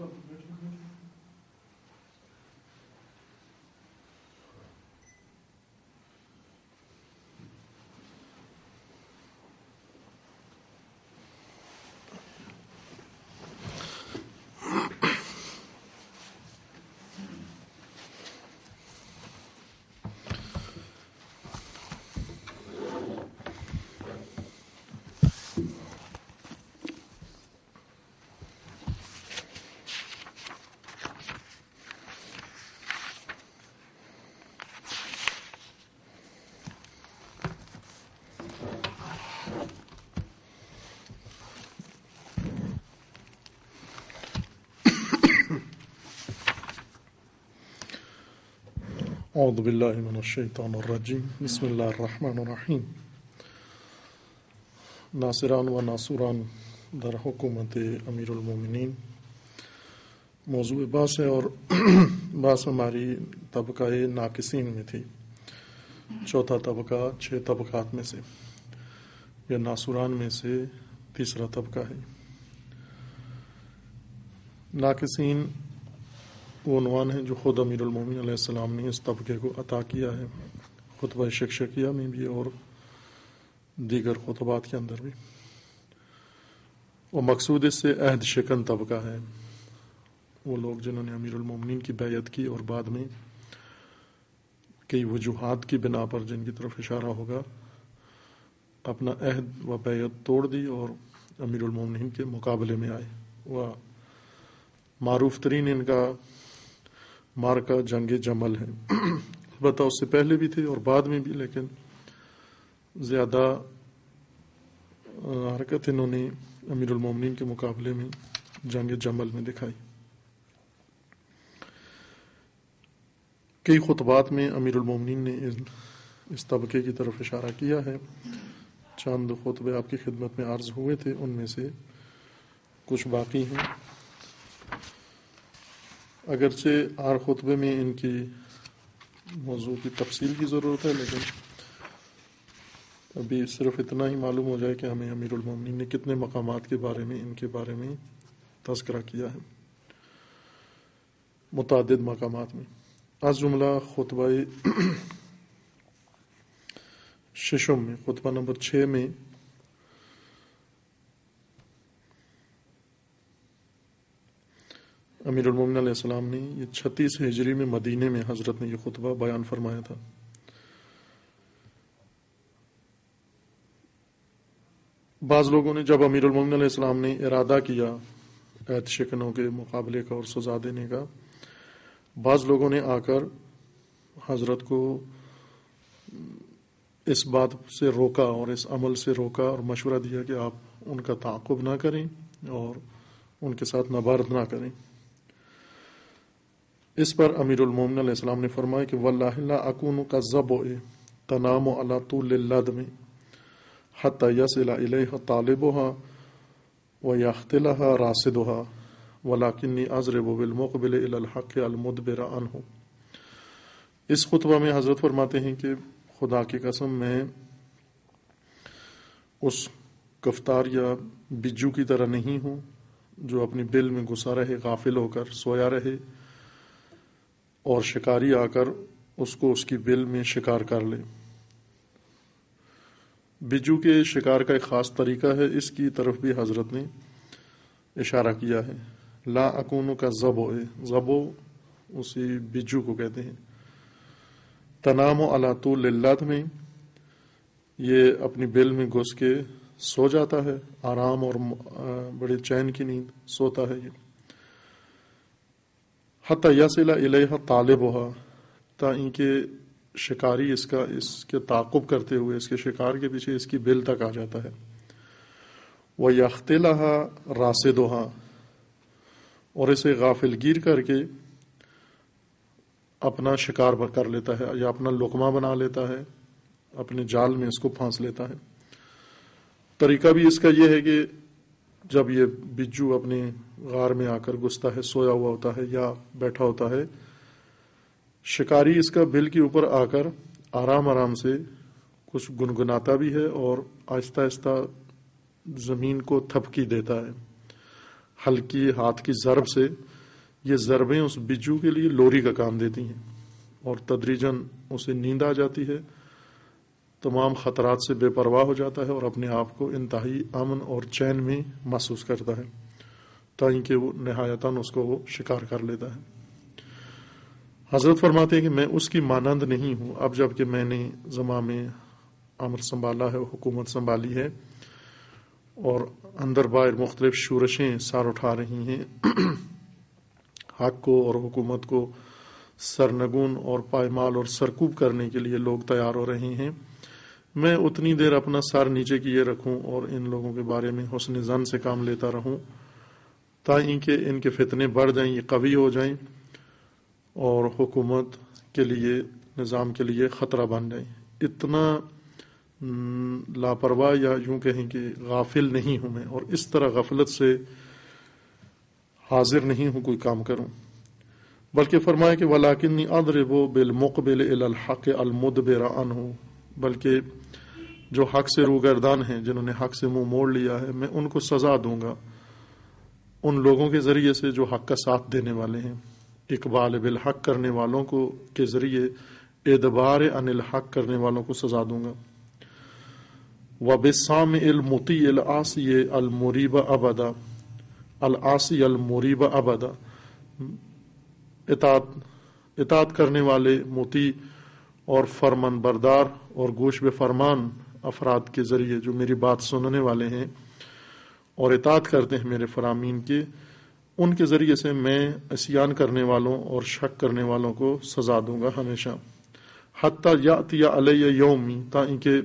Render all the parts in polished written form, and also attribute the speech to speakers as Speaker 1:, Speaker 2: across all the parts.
Speaker 1: اعوذ باللہ من الشیطان الرجیم بسم اللہ الرحمن الرحیم ناصران و ناصران در حکومت امیر المومنین موضوع بحث ہے، اور بحث ہماری طبقہ ناقصین میں تھی، چوتھا طبقہ 6 طبقات میں سے، یا ناصران میں سے تیسرا طبقہ ہے۔ ناقصین وہ عنوان ہے جو خود امیر المومنین علیہ السلام نے اس طبقے کو عطا کیا ہے، خطبہ شکشکیہ میں بھی اور دیگر خطبات کے اندر بھی۔ وہ مقصود اس سے عہد شکن طبقہ ہے، وہ لوگ جنہوں نے امیر المومنین کی بیعت کی اور بعد میں کئی وجوہات کی بنا پر، جن کی طرف اشارہ ہوگا، اپنا عہد و بیعت توڑ دی اور امیر المومنین کے مقابلے میں آئے۔ وہ معروف ترین ان کا مارکہ جنگ جمل ہے، البتہ اس سے پہلے بھی تھے اور بعد میں بھی، لیکن زیادہ حرکت انہوں نے امیر المومنین کے مقابلے میں جنگ جمل میں دکھائی۔ کئی خطبات میں امیر المومنین نے اس طبقے کی طرف اشارہ کیا ہے، چند خطبے آپ کی خدمت میں عرض ہوئے تھے، ان میں سے کچھ باقی ہیں، اگرچہ ہر خطبے میں ان کی موضوع کی تفصیل کی ضرورت ہے، لیکن ابھی صرف اتنا ہی معلوم ہو جائے کہ ہمیں امیر المومنین نے کتنے مقامات کے بارے میں، ان کے بارے میں تذکرہ کیا ہے، متعدد مقامات میں۔ از جملہ خطبہ ششم میں، خطبہ نمبر 6 میں امیر المومنین علیہ السلام نے یہ 36 ہجری میں مدینے میں حضرت نے یہ خطبہ بیان فرمایا تھا۔ بعض لوگوں نے جب امیر المومنین علیہ السلام نے ارادہ کیا عہد شکنوں کے مقابلے کا اور سزا دینے کا، بعض لوگوں نے آ کر حضرت کو اس بات سے روکا اور اس عمل سے روکا اور مشورہ دیا کہ آپ ان کا تعاقب نہ کریں اور ان کے ساتھ نبرد نہ کریں۔ اس پر امیر المومنین علیہ السلام نے فرمایا کہ واللہ لا اکون کالضبع تنام علی طول اللدم حتی یصل الیہ طالبها ویختلها راصدها ولکنی اضرب بالمقبل الی الحق المدبر عنہ۔ اس خطبہ میں حضرت فرماتے ہیں کہ خدا کی قسم میں اس گفتار یا بجو کی طرح نہیں ہوں جو اپنی بل میں گھسا رہے، غافل ہو کر سویا رہے اور شکاری آ کر اس کو اس کی بل میں شکار کر لے۔ بجو کے شکار کا ایک خاص طریقہ ہے، اس کی طرف بھی حضرت نے اشارہ کیا ہے۔ لا اکون کا ضبع اسی بجو کو کہتے ہیں۔ تنام علی طول اللدم میں یہ اپنی بل میں گھس کے سو جاتا ہے، آرام اور بڑے چین کی نیند سوتا ہے یہ۔ حتی یصل الیہ طالبها، تا ان کے شکاری اس کے تعاقب کرتے ہوئے، اس کے شکار کے پیچھے اس کی بل تک آ جاتا ہے۔ وَيَخْتِلَهَا رَاصِدُهَا، اور اسے غافل گیر کر کے اپنا شکار کر لیتا ہے یا اپنا لقمہ بنا لیتا ہے، اپنے جال میں اس کو پھانس لیتا ہے۔ طریقہ بھی اس کا یہ ہے کہ جب یہ بجو اپنے غار میں آ کر گھستا ہے، سویا ہوا ہوتا ہے یا بیٹھا ہوتا ہے، شکاری اس کا بل کے اوپر آ کر آرام آرام سے کچھ گنگناتا بھی ہے اور آہستہ آہستہ زمین کو تھپکی دیتا ہے، ہلکی ہاتھ کی ضرب سے یہ ضربیں اس بجو کے لیے لوری کا کام دیتی ہیں اور تدریجاً اسے نیند آ جاتی ہے، تمام خطرات سے بے پرواہ ہو جاتا ہے اور اپنے آپ کو انتہائی امن اور چین میں محسوس کرتا ہے تاکہ وہ نہایتاً اس کو وہ شکار کر لیتا ہے۔ حضرت فرماتے ہیں کہ میں اس کی مانند نہیں ہوں، اب جب کہ میں نے زمام امر سنبھالا ہے، حکومت سنبھالی ہے اور اندر باہر مختلف شورشیں سار اٹھا رہی ہیں، حق کو اور حکومت کو سرنگون اور پائمال اور سرکوب کرنے کے لیے لوگ تیار ہو رہے ہیں، میں اتنی دیر اپنا سر نیچے کیے رکھوں اور ان لوگوں کے بارے میں حسن ظن سے کام لیتا رہوں تاکہ ان کے فتنے بڑھ جائیں، یہ قوی ہو جائیں اور حکومت کے لیے، نظام کے لیے خطرہ بن جائیں۔ اتنا لاپرواہ یا یوں کہیں کہ غافل نہیں ہوں میں، اور اس طرح غفلت سے حاضر نہیں ہوں کوئی کام کروں، بلکہ فرمایا کہ وَلَٰكِنِّي أَضْرِبُ بِالْمُقْبِلِ إِلَى الْحَقِّ الْمُدْبِرَ عَنْهُ، بلکہ جو حق سے روگردان ہیں، جنہوں نے حق سے منہ موڑ لیا ہے، میں ان کو سزا دوں گا ان لوگوں کے ذریعے سے جو حق کا ساتھ دینے والے ہیں، اقبال بالحق کرنے والوں کو کے ذریعے ادبار عن الحق کرنے والوں کو سزا دوں گا۔ وَبِالسَّامِعِ الْمُطِیعِ الْعَاصِیِ الْمُرِیبَ أَبَدًا، العاصی المریب ابدا، اطاعت کرنے والے مطیع اور فرمان بردار اور گوش بے فرمان افراد کے ذریعے جو میری بات سننے والے ہیں اور اطاعت کرتے ہیں میرے فرامین کے، ان کے ذریعے سے میں عصیان کرنے والوں اور شک کرنے والوں کو سزا دوں گا ہمیشہ، حتیٰ یأتی علی یومی، تاکہ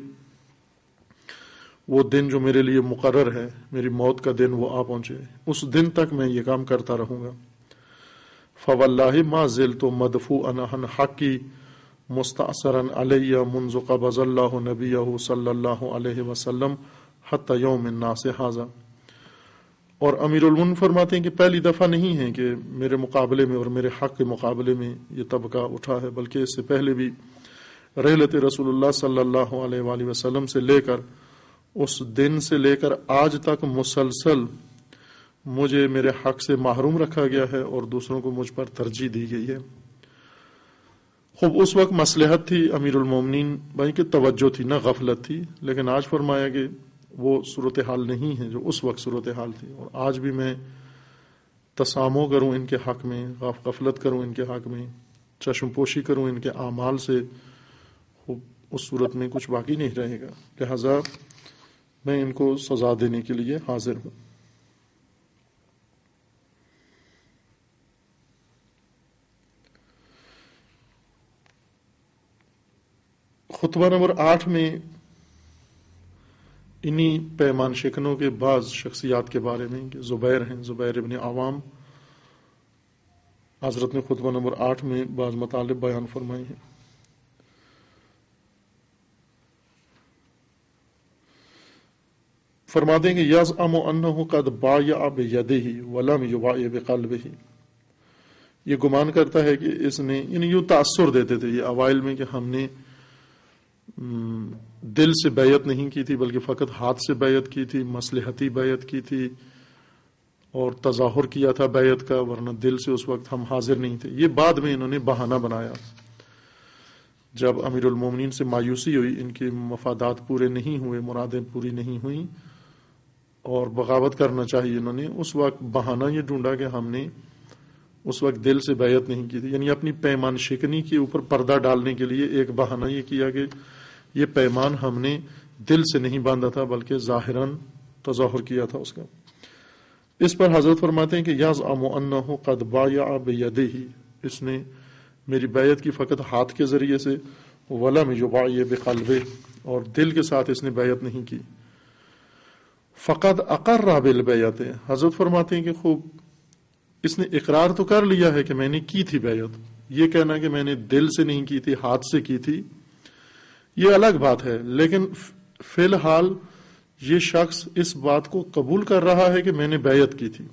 Speaker 1: وہ دن جو میرے لیے مقرر ہے، میری موت کا دن، وہ آ پہنچے، اس دن تک میں یہ کام کرتا رہوں گا۔ فواللہ ما زلت مدفوعا عن حقی مستأثرا علی منذ قبض اللہ نبیہ صلی اللہ علیہ وسلم حتی یوم الناس ھذا، اور امیر المومنین فرماتے ہیں کہ پہلی دفعہ نہیں ہے کہ میرے مقابلے میں اور میرے حق کے مقابلے میں یہ طبقہ اٹھا ہے، بلکہ اس سے پہلے بھی رحلت رسول اللہ صلی اللہ علیہ وآلہ وسلم سے لے کر اس دن سے لے کر آج تک مسلسل مجھے میرے حق سے محروم رکھا گیا ہے اور دوسروں کو مجھ پر ترجیح دی گئی ہے۔ خوب اس وقت مصلحت تھی امیر المومنین بھائی کہ توجہ تھی، نہ غفلت تھی، لیکن آج فرمایا کہ وہ صورتحال نہیں ہے جو اس وقت صورتحال تھی، اور آج بھی میں تسامح کروں ان کے حق میں، غفلت کروں ان کے حق میں، چشم پوشی کروں ان کے اعمال سے، خوب اس صورت میں کچھ باقی نہیں رہے گا، لہذا میں ان کو سزا دینے کے لیے حاضر ہوں۔ خطبہ نمبر 8 میں انہی پیمان شکنوں کے بعض شخصیات کے بارے میں کہ زبیر ہیں، زبیر ابن عوام، حضرت نے خطبہ نمبر 8 میں بعض مطالب بیان فرمائے ہیں۔ فرماتے ہیں کہ یزعم انہ قد بایع بیدہ ولم یبایع بقلبہ، یہ گمان کرتا ہے کہ اس نے، یعنی یوں تاثر دیتے تھے یہ اوائل میں کہ ہم نے دل سے بیعت نہیں کی تھی بلکہ فقط ہاتھ سے بیعت کی تھی، مصلحتی بیعت کی تھی اور تظاہر کیا تھا بیعت کا، ورنہ دل سے اس وقت ہم حاضر نہیں تھے۔ یہ بعد میں انہوں نے بہانہ بنایا، جب امیر المومنین سے مایوسی ہوئی، ان کے مفادات پورے نہیں ہوئے، مرادیں پوری نہیں ہوئیں اور بغاوت کرنا چاہیے انہوں نے، اس وقت بہانہ یہ ڈھونڈا کہ ہم نے اس وقت دل سے بیعت نہیں کی تھی، یعنی اپنی پیمان شکنی کے اوپر پردہ ڈالنے کے لیے ایک بہانہ یہ کیا کہ یہ پیمان ہم نے دل سے نہیں باندھا تھا بلکہ ظاہراً تظاہر کیا تھا اس کا۔ اس پر حضرت فرماتے ہیں کہ یزعم انہ قد بایع بیدہ، اس نے میری بیعت کی فقط ہاتھ کے ذریعے سے، ولم یبایع بقلبہ، اور دل کے ساتھ اس نے بیعت نہیں کی۔ فقد اقر بالبیعۃ، حضرت فرماتے ہیں کہ خوب اس نے اقرار تو کر لیا ہے کہ میں نے کی تھی بیعت، یہ کہنا کہ میں نے دل سے نہیں کی تھی، ہاتھ سے کی تھی، یہ الگ بات ہے، لیکن فی الحال یہ شخص اس بات کو قبول کر رہا ہے کہ میں نے بیعت کی تھی۔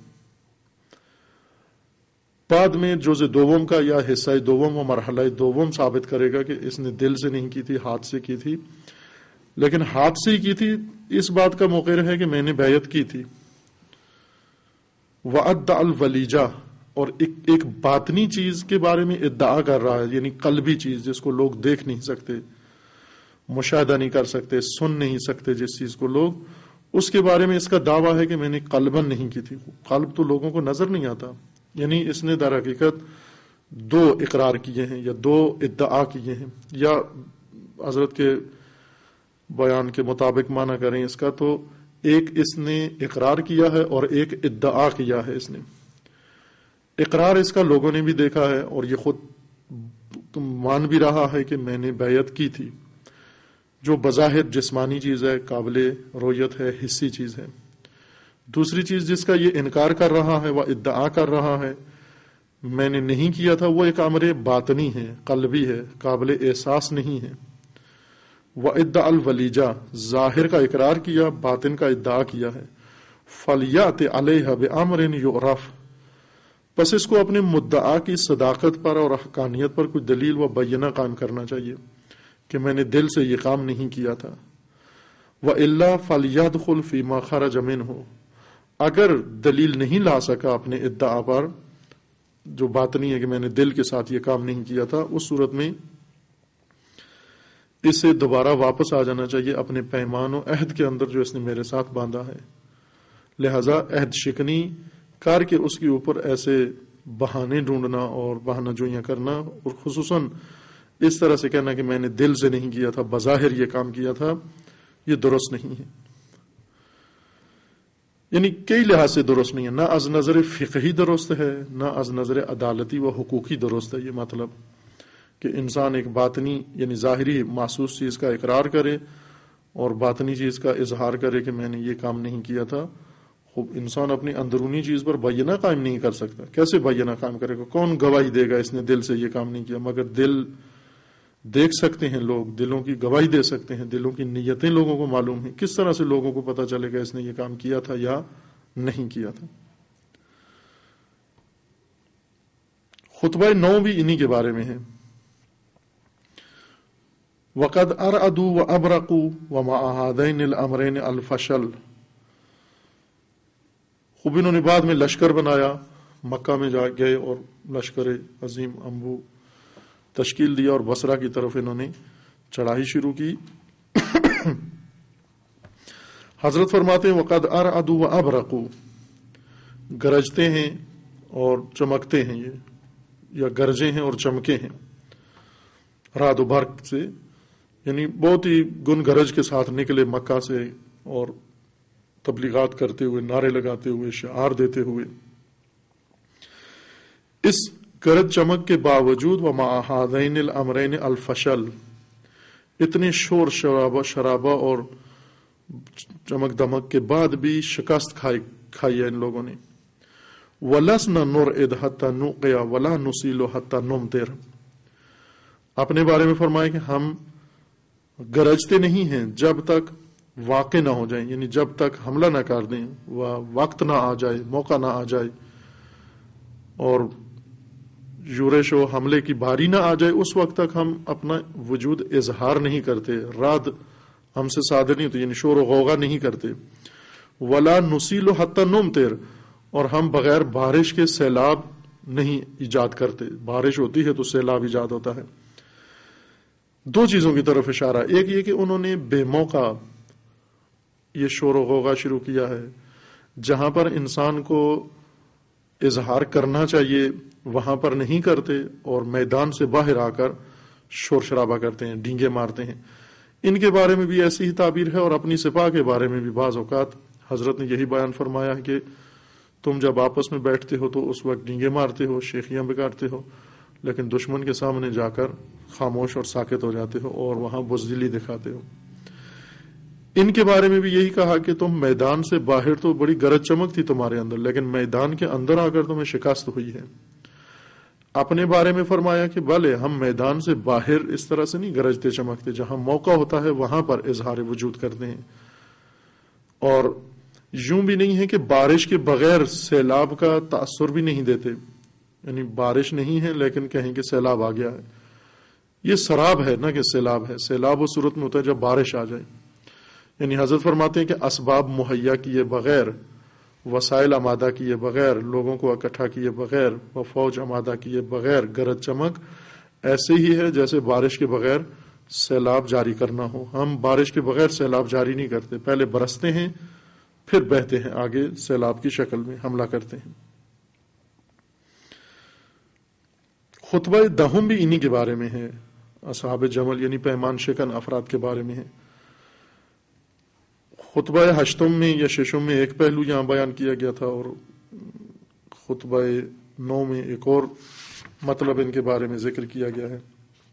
Speaker 1: بعد میں جزء دوم کا یا حصہ دوم و مرحلہ دوم ثابت کرے گا کہ اس نے دل سے نہیں کی تھی، ہاتھ سے کی تھی، لیکن ہاتھ سے ہی کی تھی اس بات کا مقر ہے کہ میں نے بیعت کی تھی۔ وَأَدَّعَ الْوَلِیجَةَ، اور ایک باطنی چیز کے بارے میں ادعا کر رہا ہے، یعنی قلبی چیز جس کو لوگ دیکھ نہیں سکتے، مشاہدہ نہیں کر سکتے، سن نہیں سکتے جس چیز کو لوگ، اس کے بارے میں اس کا دعویٰ ہے کہ میں نے قلباً نہیں کی تھی. قلب تو لوگوں کو نظر نہیں آتا، یعنی اس نے در حقیقت دو اقرار کیے ہیں یا دو ادعا کیے ہیں، یا حضرت کے بیان کے مطابق معنی کریں اس کا تو ایک اس نے اقرار کیا ہے اور ایک ادعا کیا ہے. اس نے اقرار اس کا لوگوں نے بھی دیکھا ہے اور یہ خود مان بھی رہا ہے کہ میں نے بیعت کی تھی، جو بظاہر جسمانی چیز ہے، قابل رویت ہے، حسی چیز ہے. دوسری چیز جس کا یہ انکار کر رہا ہے، وہ ادعا کر رہا ہے میں نے نہیں کیا تھا، وہ ایک امر باطنی ہے، قلبی ہے، قابل احساس نہیں ہے. وَإِدَّعَ الْوَلِيجَةَ ظاہر کا اقرار کیا، باطن کا ادعا کیا ہے. فَلْيَأْتِ عَلَيْهَا بِأَمْرٍ يُعْرَفُ پس اس کو اپنے مدعا کی صداقت پر اور حقانیت پر کوئی دلیل و بینہ قائم کرنا چاہیے کہ میں نے دل سے یہ کام نہیں کیا تھا. وَإِلَّا فَلْيَدْخُلْ فِي مَا خَرَجَ مِنْهُ اگر دلیل نہیں لا سکا اپنے ادعا پر جو باطنی ہے کہ میں نے دل کے ساتھ یہ کام نہیں کیا تھا، اس صورت میں اسے دوبارہ واپس آ جانا چاہیے اپنے پیمان و عہد کے اندر جو اس نے میرے ساتھ باندھا ہے. لہذا عہد شکنی کر کے اس کے اوپر ایسے بہانے ڈھونڈنا اور بہانہ جوئیاں کرنا، اور خصوصاً اس طرح سے کہنا کہ میں نے دل سے نہیں کیا تھا، بظاہر یہ کام کیا تھا، یہ درست نہیں ہے. یعنی کئی لحاظ سے درست نہیں ہے، نہ از نظر فقہی درست ہے، نہ از نظر عدالتی و حقوقی درست ہے. یہ مطلب کہ انسان ایک باطنی یعنی ظاہری محسوس چیز کا اقرار کرے اور باطنی چیز کا اظہار کرے کہ میں نے یہ کام نہیں کیا تھا. خوب انسان اپنی اندرونی چیز پر بینہ قائم نہیں کر سکتا، کیسے بینہ قائم کرے گا؟ کون گواہی دے گا اس نے دل سے یہ کام نہیں کیا؟ مگر دل دیکھ سکتے ہیں لوگ، دلوں کی گواہی دے سکتے ہیں، دلوں کی نیتیں لوگوں کو معلوم ہیں. کس طرح سے لوگوں کو پتہ چلے گا اس نے یہ کام کیا تھا یا نہیں کیا تھا؟ خطبہ 9 بھی انہی کے بارے میں ہے. وَقَدْ أَرْعَدُوا وَأَبْرَقُوا وَمَعَ هَذَيْنِ الْأَمْرَيْنِ الْفَشَلُ خوب انہوں نے بعد میں لشکر بنایا، مکہ میں جا گئے اور لشکر عظیم انبو تشکیل دیا اور بصرہ کی طرف انہوں نے چڑھائی شروع کی. حضرت فرماتے ہیں وَقَدْ أَرْعَدُوا وَأَبْرَقُوا گرجتے ہیں اور چمکتے ہیں، یہ یا گرجے ہیں اور چمکے ہیں. رعد و برق سے یعنی بہت ہی گن گرج کے ساتھ نکلے مکہ سے اور تبلیغات کرتے ہوئے، نعرے لگاتے ہوئے، شعار دیتے ہوئے. اس گرج چمک کے باوجود وَمَعَ هَذَيْنِ الْأَمْرَيْنِ الْفَشَلُ اتنے شور شرابہ اور چمک دمک کے بعد بھی شکست کھائی ہے ان لوگوں نے. وَلَسْنَ نُرْعِدْ حَتَّى نُقِيَ وَلَا نُسِيلُ حَتَّى نُمْطِرَ اپنے بارے میں فرمائے کہ ہم گرجتے نہیں ہیں جب تک واقع نہ ہو جائیں، یعنی جب تک حملہ نہ کر دیں، وقت نہ آ جائے، موقع نہ آ جائے اور یورش و حملے کی باری نہ آ جائے، اس وقت تک ہم اپنا وجود اظہار نہیں کرتے، رعد ہم سے صادر نہیں ہوتی، یعنی شور و غوغا نہیں کرتے. ولا نسیل حتی نمطر اور ہم بغیر بارش کے سیلاب نہیں ایجاد کرتے. بارش ہوتی ہے تو سیلاب ایجاد ہوتا ہے. دو چیزوں کی طرف اشارہ، ایک یہ کہ انہوں نے بے موقع یہ شور و غوغا شروع کیا ہے، جہاں پر انسان کو اظہار کرنا چاہیے وہاں پر نہیں کرتے اور میدان سے باہر آ کر شور شرابہ کرتے ہیں، ڈینگے مارتے ہیں. ان کے بارے میں بھی ایسی ہی تعبیر ہے اور اپنی سپاہ کے بارے میں بھی بعض اوقات حضرت نے یہی بیان فرمایا ہے کہ تم جب آپس میں بیٹھتے ہو تو اس وقت ڈینگے مارتے ہو، شیخیاں بگاڑتے ہو، لیکن دشمن کے سامنے جا کر خاموش اور ساکت ہو جاتے ہو اور وہاں بزدلی دکھاتے ہو. ان کے بارے میں بھی یہی کہا کہ تم میدان سے باہر تو بڑی گرج چمک تھی تمہارے اندر، لیکن میدان کے اندر آ کر تمہیں شکست ہوئی ہے. اپنے بارے میں فرمایا کہ بھلے ہم میدان سے باہر اس طرح سے نہیں گرجتے چمکتے، جہاں موقع ہوتا ہے وہاں پر اظہار وجود کرتے ہیں. اور یوں بھی نہیں ہے کہ بارش کے بغیر سیلاب کا تاثر بھی نہیں دیتے، یعنی بارش نہیں ہے لیکن کہیں کہ سیلاب آ گیا ہے. یہ سراب ہے نہ کہ سیلاب ہے. سیلاب اس صورت میں ہوتا ہے جب بارش آ جائے. یعنی حضرت فرماتے ہیں کہ اسباب مہیا کیے بغیر وسائل آمادہ کیے بغیر، لوگوں کو اکٹھا کیے بغیر، و فوج آمادہ کیے بغیر گرج چمک، ایسے ہی ہے جیسے بارش کے بغیر سیلاب جاری کرنا ہو۔ ہم بارش کے بغیر سیلاب جاری نہیں کرتے، پہلے برستے ہیں پھر بہتے ہیں، آگے سیلاب کی شکل میں حملہ کرتے ہیں۔ خطبہ دہم بھی انہی کے بارے میں ہے، اصحاب جمل یعنی پیمان شکن افراد کے بارے میں ہے۔ خطبہ ہشتم میں یا ششم میں ایک پہلو یہاں بیان کیا گیا تھا، اور خطبہ 9 میں ایک اور مطلب ان کے بارے میں ذکر کیا گیا ہے۔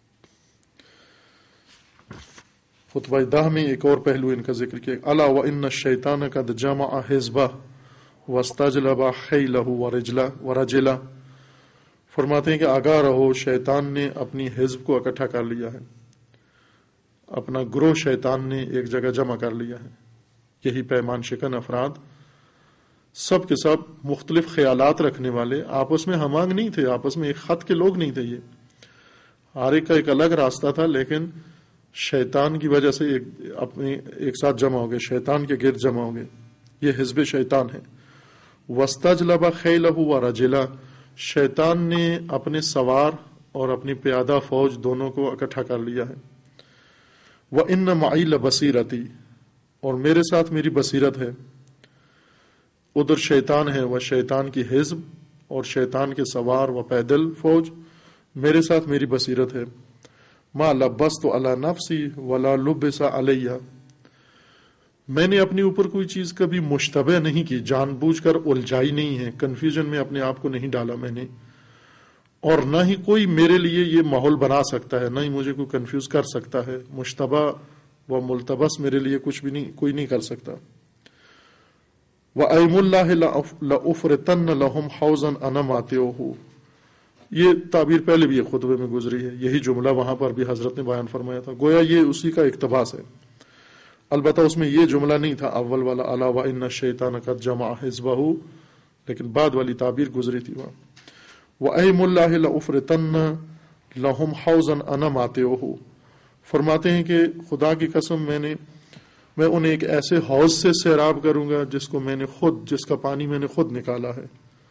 Speaker 1: خطبہ 10 میں ایک اور پہلو ان کا ذکر کیا، الا وان الشیطان قد جمع حزبہ واستجلب خیلہ ورجلہ، فرماتے ہیں کہ آگاہ رہو، شیطان نے اپنی حزب کو اکٹھا کر لیا ہے، اپنا گروہ شیطان نے ایک جگہ جمع کر لیا ہے۔ یہی پیمان شکن افراد سب کے سب مختلف خیالات رکھنے والے، آپس میں ہم آہنگ نہیں تھے، آپس میں ایک خط کے لوگ نہیں تھے، یہ ہر ایک کا ایک الگ راستہ تھا، لیکن شیطان کی وجہ سے ایک ساتھ جمع ہو گئے، شیطان کے گرد جمع ہو گئے۔ یہ حزب شیطان ہے۔ وَاسْتَجْلَبَ خَيْلَهُ وَرَجِلَهُ، شیطان نے اپنے سوار اور اپنی پیادہ فوج دونوں کو اکٹھا کر لیا ہے۔ وَإِنَّ مَعِي لَبَصِيرَتِي، اور میرے ساتھ میری بصیرت ہے۔ ادھر شیطان ہے، وہ شیطان کی حزب اور شیطان کے سوار و پیدل فوج، میرے ساتھ میری بصیرت ہے۔ ما لبست علی نفسی ولا لبس علیہ، میں نے اپنے اوپر کوئی چیز کبھی مشتبہ نہیں کی، جان بوجھ کر الجھائی نہیں ہے، کنفیوژن میں اپنے آپ کو نہیں ڈالا میں نے، اور نہ ہی کوئی میرے لیے یہ ماحول بنا سکتا ہے، نہ ہی مجھے کوئی کنفیوز کر سکتا ہے، مشتبہ و ملتبس میرے لیے کچھ بھی نہیں، کوئی نہیں کر سکتا۔ وَأَيْمُ اللَّهِ لَأُفْرِطَنَّ لَهُمْ حَوْزًا أَنَا مَاتِعُهُ، یہ تعبیر پہلے بھی ایک خطبے میں گزری ہے، یہی جملہ وہاں پر بھی حضرت نے بیان فرمایا تھا، گویا یہ اسی کا اقتباس ہے۔ البتہ اس میں یہ جملہ نہیں تھا اول والا الا وان الشیطان قد جمع حزبہ، لیکن بعد والی تعبیر گزری تھی وہاں۔ وَأَيْمُ اللَّهِ لَأُفْرِطَنَّ لَهُمْ حَوْزًا أَنَا مَاتِعُهُ، فرماتے ہیں کہ خدا کی قسم میں انہیں ایک ایسے حوض سے سیراب کروں گا جس کا پانی میں نے خود نکالا ہے۔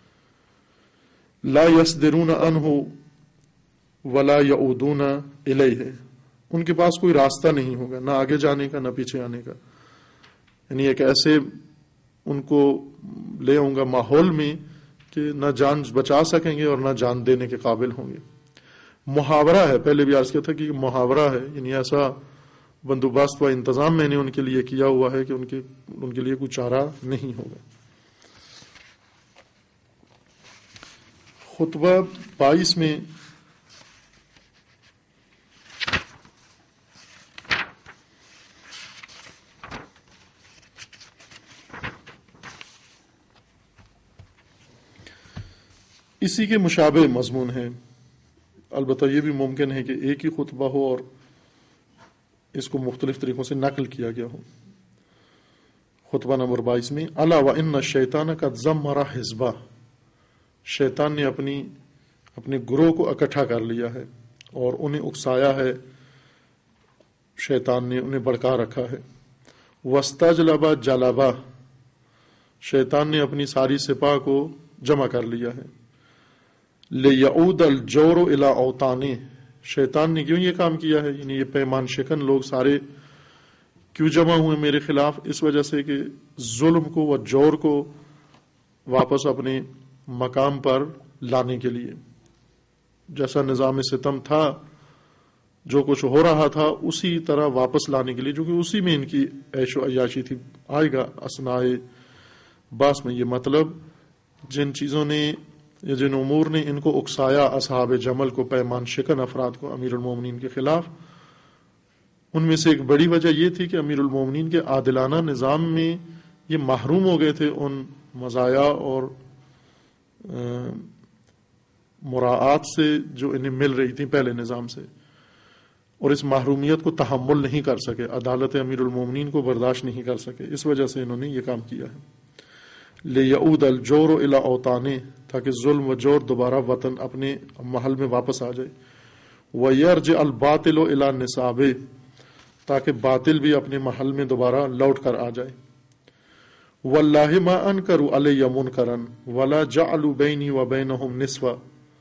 Speaker 1: لا يصدرون عنہ ولا يعودون الیہ، ان کے پاس کوئی راستہ نہیں ہوگا، نہ آگے جانے کا نہ پیچھے آنے کا، یعنی ایک ایسے ان کو لے آؤں گا ماحول میں کہ نہ جان بچا سکیں گے اور نہ جان دینے کے قابل ہوں گے۔ محاورہ ہے، پہلے بھی عرض کیا تھا کہ محاورہ ہے، یعنی ایسا بندوبست و انتظام میں نے ان کے لیے کیا ہوا ہے کہ ان کے لیے کوئی چارہ نہیں ہوگا۔ خطبہ 22 میں اسی کے مشابہ مضمون ہے، البتہ یہ بھی ممکن ہے کہ ایک ہی خطبہ ہو اور اس کو مختلف طریقوں سے نقل کیا گیا ہو۔ خطبہ نمبر 22 میں الا وان الشیطان قد زمر حزبہ، شیطان نے اپنے گروہ کو اکٹھا کر لیا ہے اور انہیں اکسایا ہے، شیطان نے انہیں بڑکا رکھا ہے۔ واستجلب جلبہ، شیطان نے اپنی ساری سپاہ کو جمع کر لیا ہے۔ لیعود الجور الی اوطانہ، شیطان نے کیوں یہ کام کیا ہے، یعنی یہ پیمان شکن لوگ سارے کیوں جمع ہوئے میرے خلاف، اس وجہ سے کہ ظلم کو و جور کو واپس اپنے مقام پر لانے کے لیے، جیسا نظام ستم تھا، جو کچھ ہو رہا تھا اسی طرح واپس لانے کے لیے، جو کہ اسی میں ان کی عیش و عیاشی تھی۔ آئے گا اثناء باس میں یہ مطلب، جن چیزوں نے یا جن امور نے ان کو اکسایا اصحاب جمل کو، پیمان شکن افراد کو امیر المومنین کے خلاف، ان میں سے ایک بڑی وجہ یہ تھی کہ امیر المومنین کے عادلانہ نظام میں یہ محروم ہو گئے تھے ان مزایا اور مراعات سے جو انہیں مل رہی تھی پہلے نظام سے، اور اس محرومیت کو تحمل نہیں کر سکے، عدالت امیر المومنین کو برداشت نہیں کر سکے، اس وجہ سے انہوں نے یہ کام کیا ہے۔ لیعود الجور الی اوطانہ، تاکہ ظلم و جور دوبارہ وطن اپنے محل میں واپس آ جائے۔ ویرجع الباطل الی نصابہ، تاکہ باطل بھی اپنے محل میں دوبارہ لوٹ کر آ جائے۔ واللہ ما انکروا علی منکرا ولا جعلوا بینی وبینہم نسوا،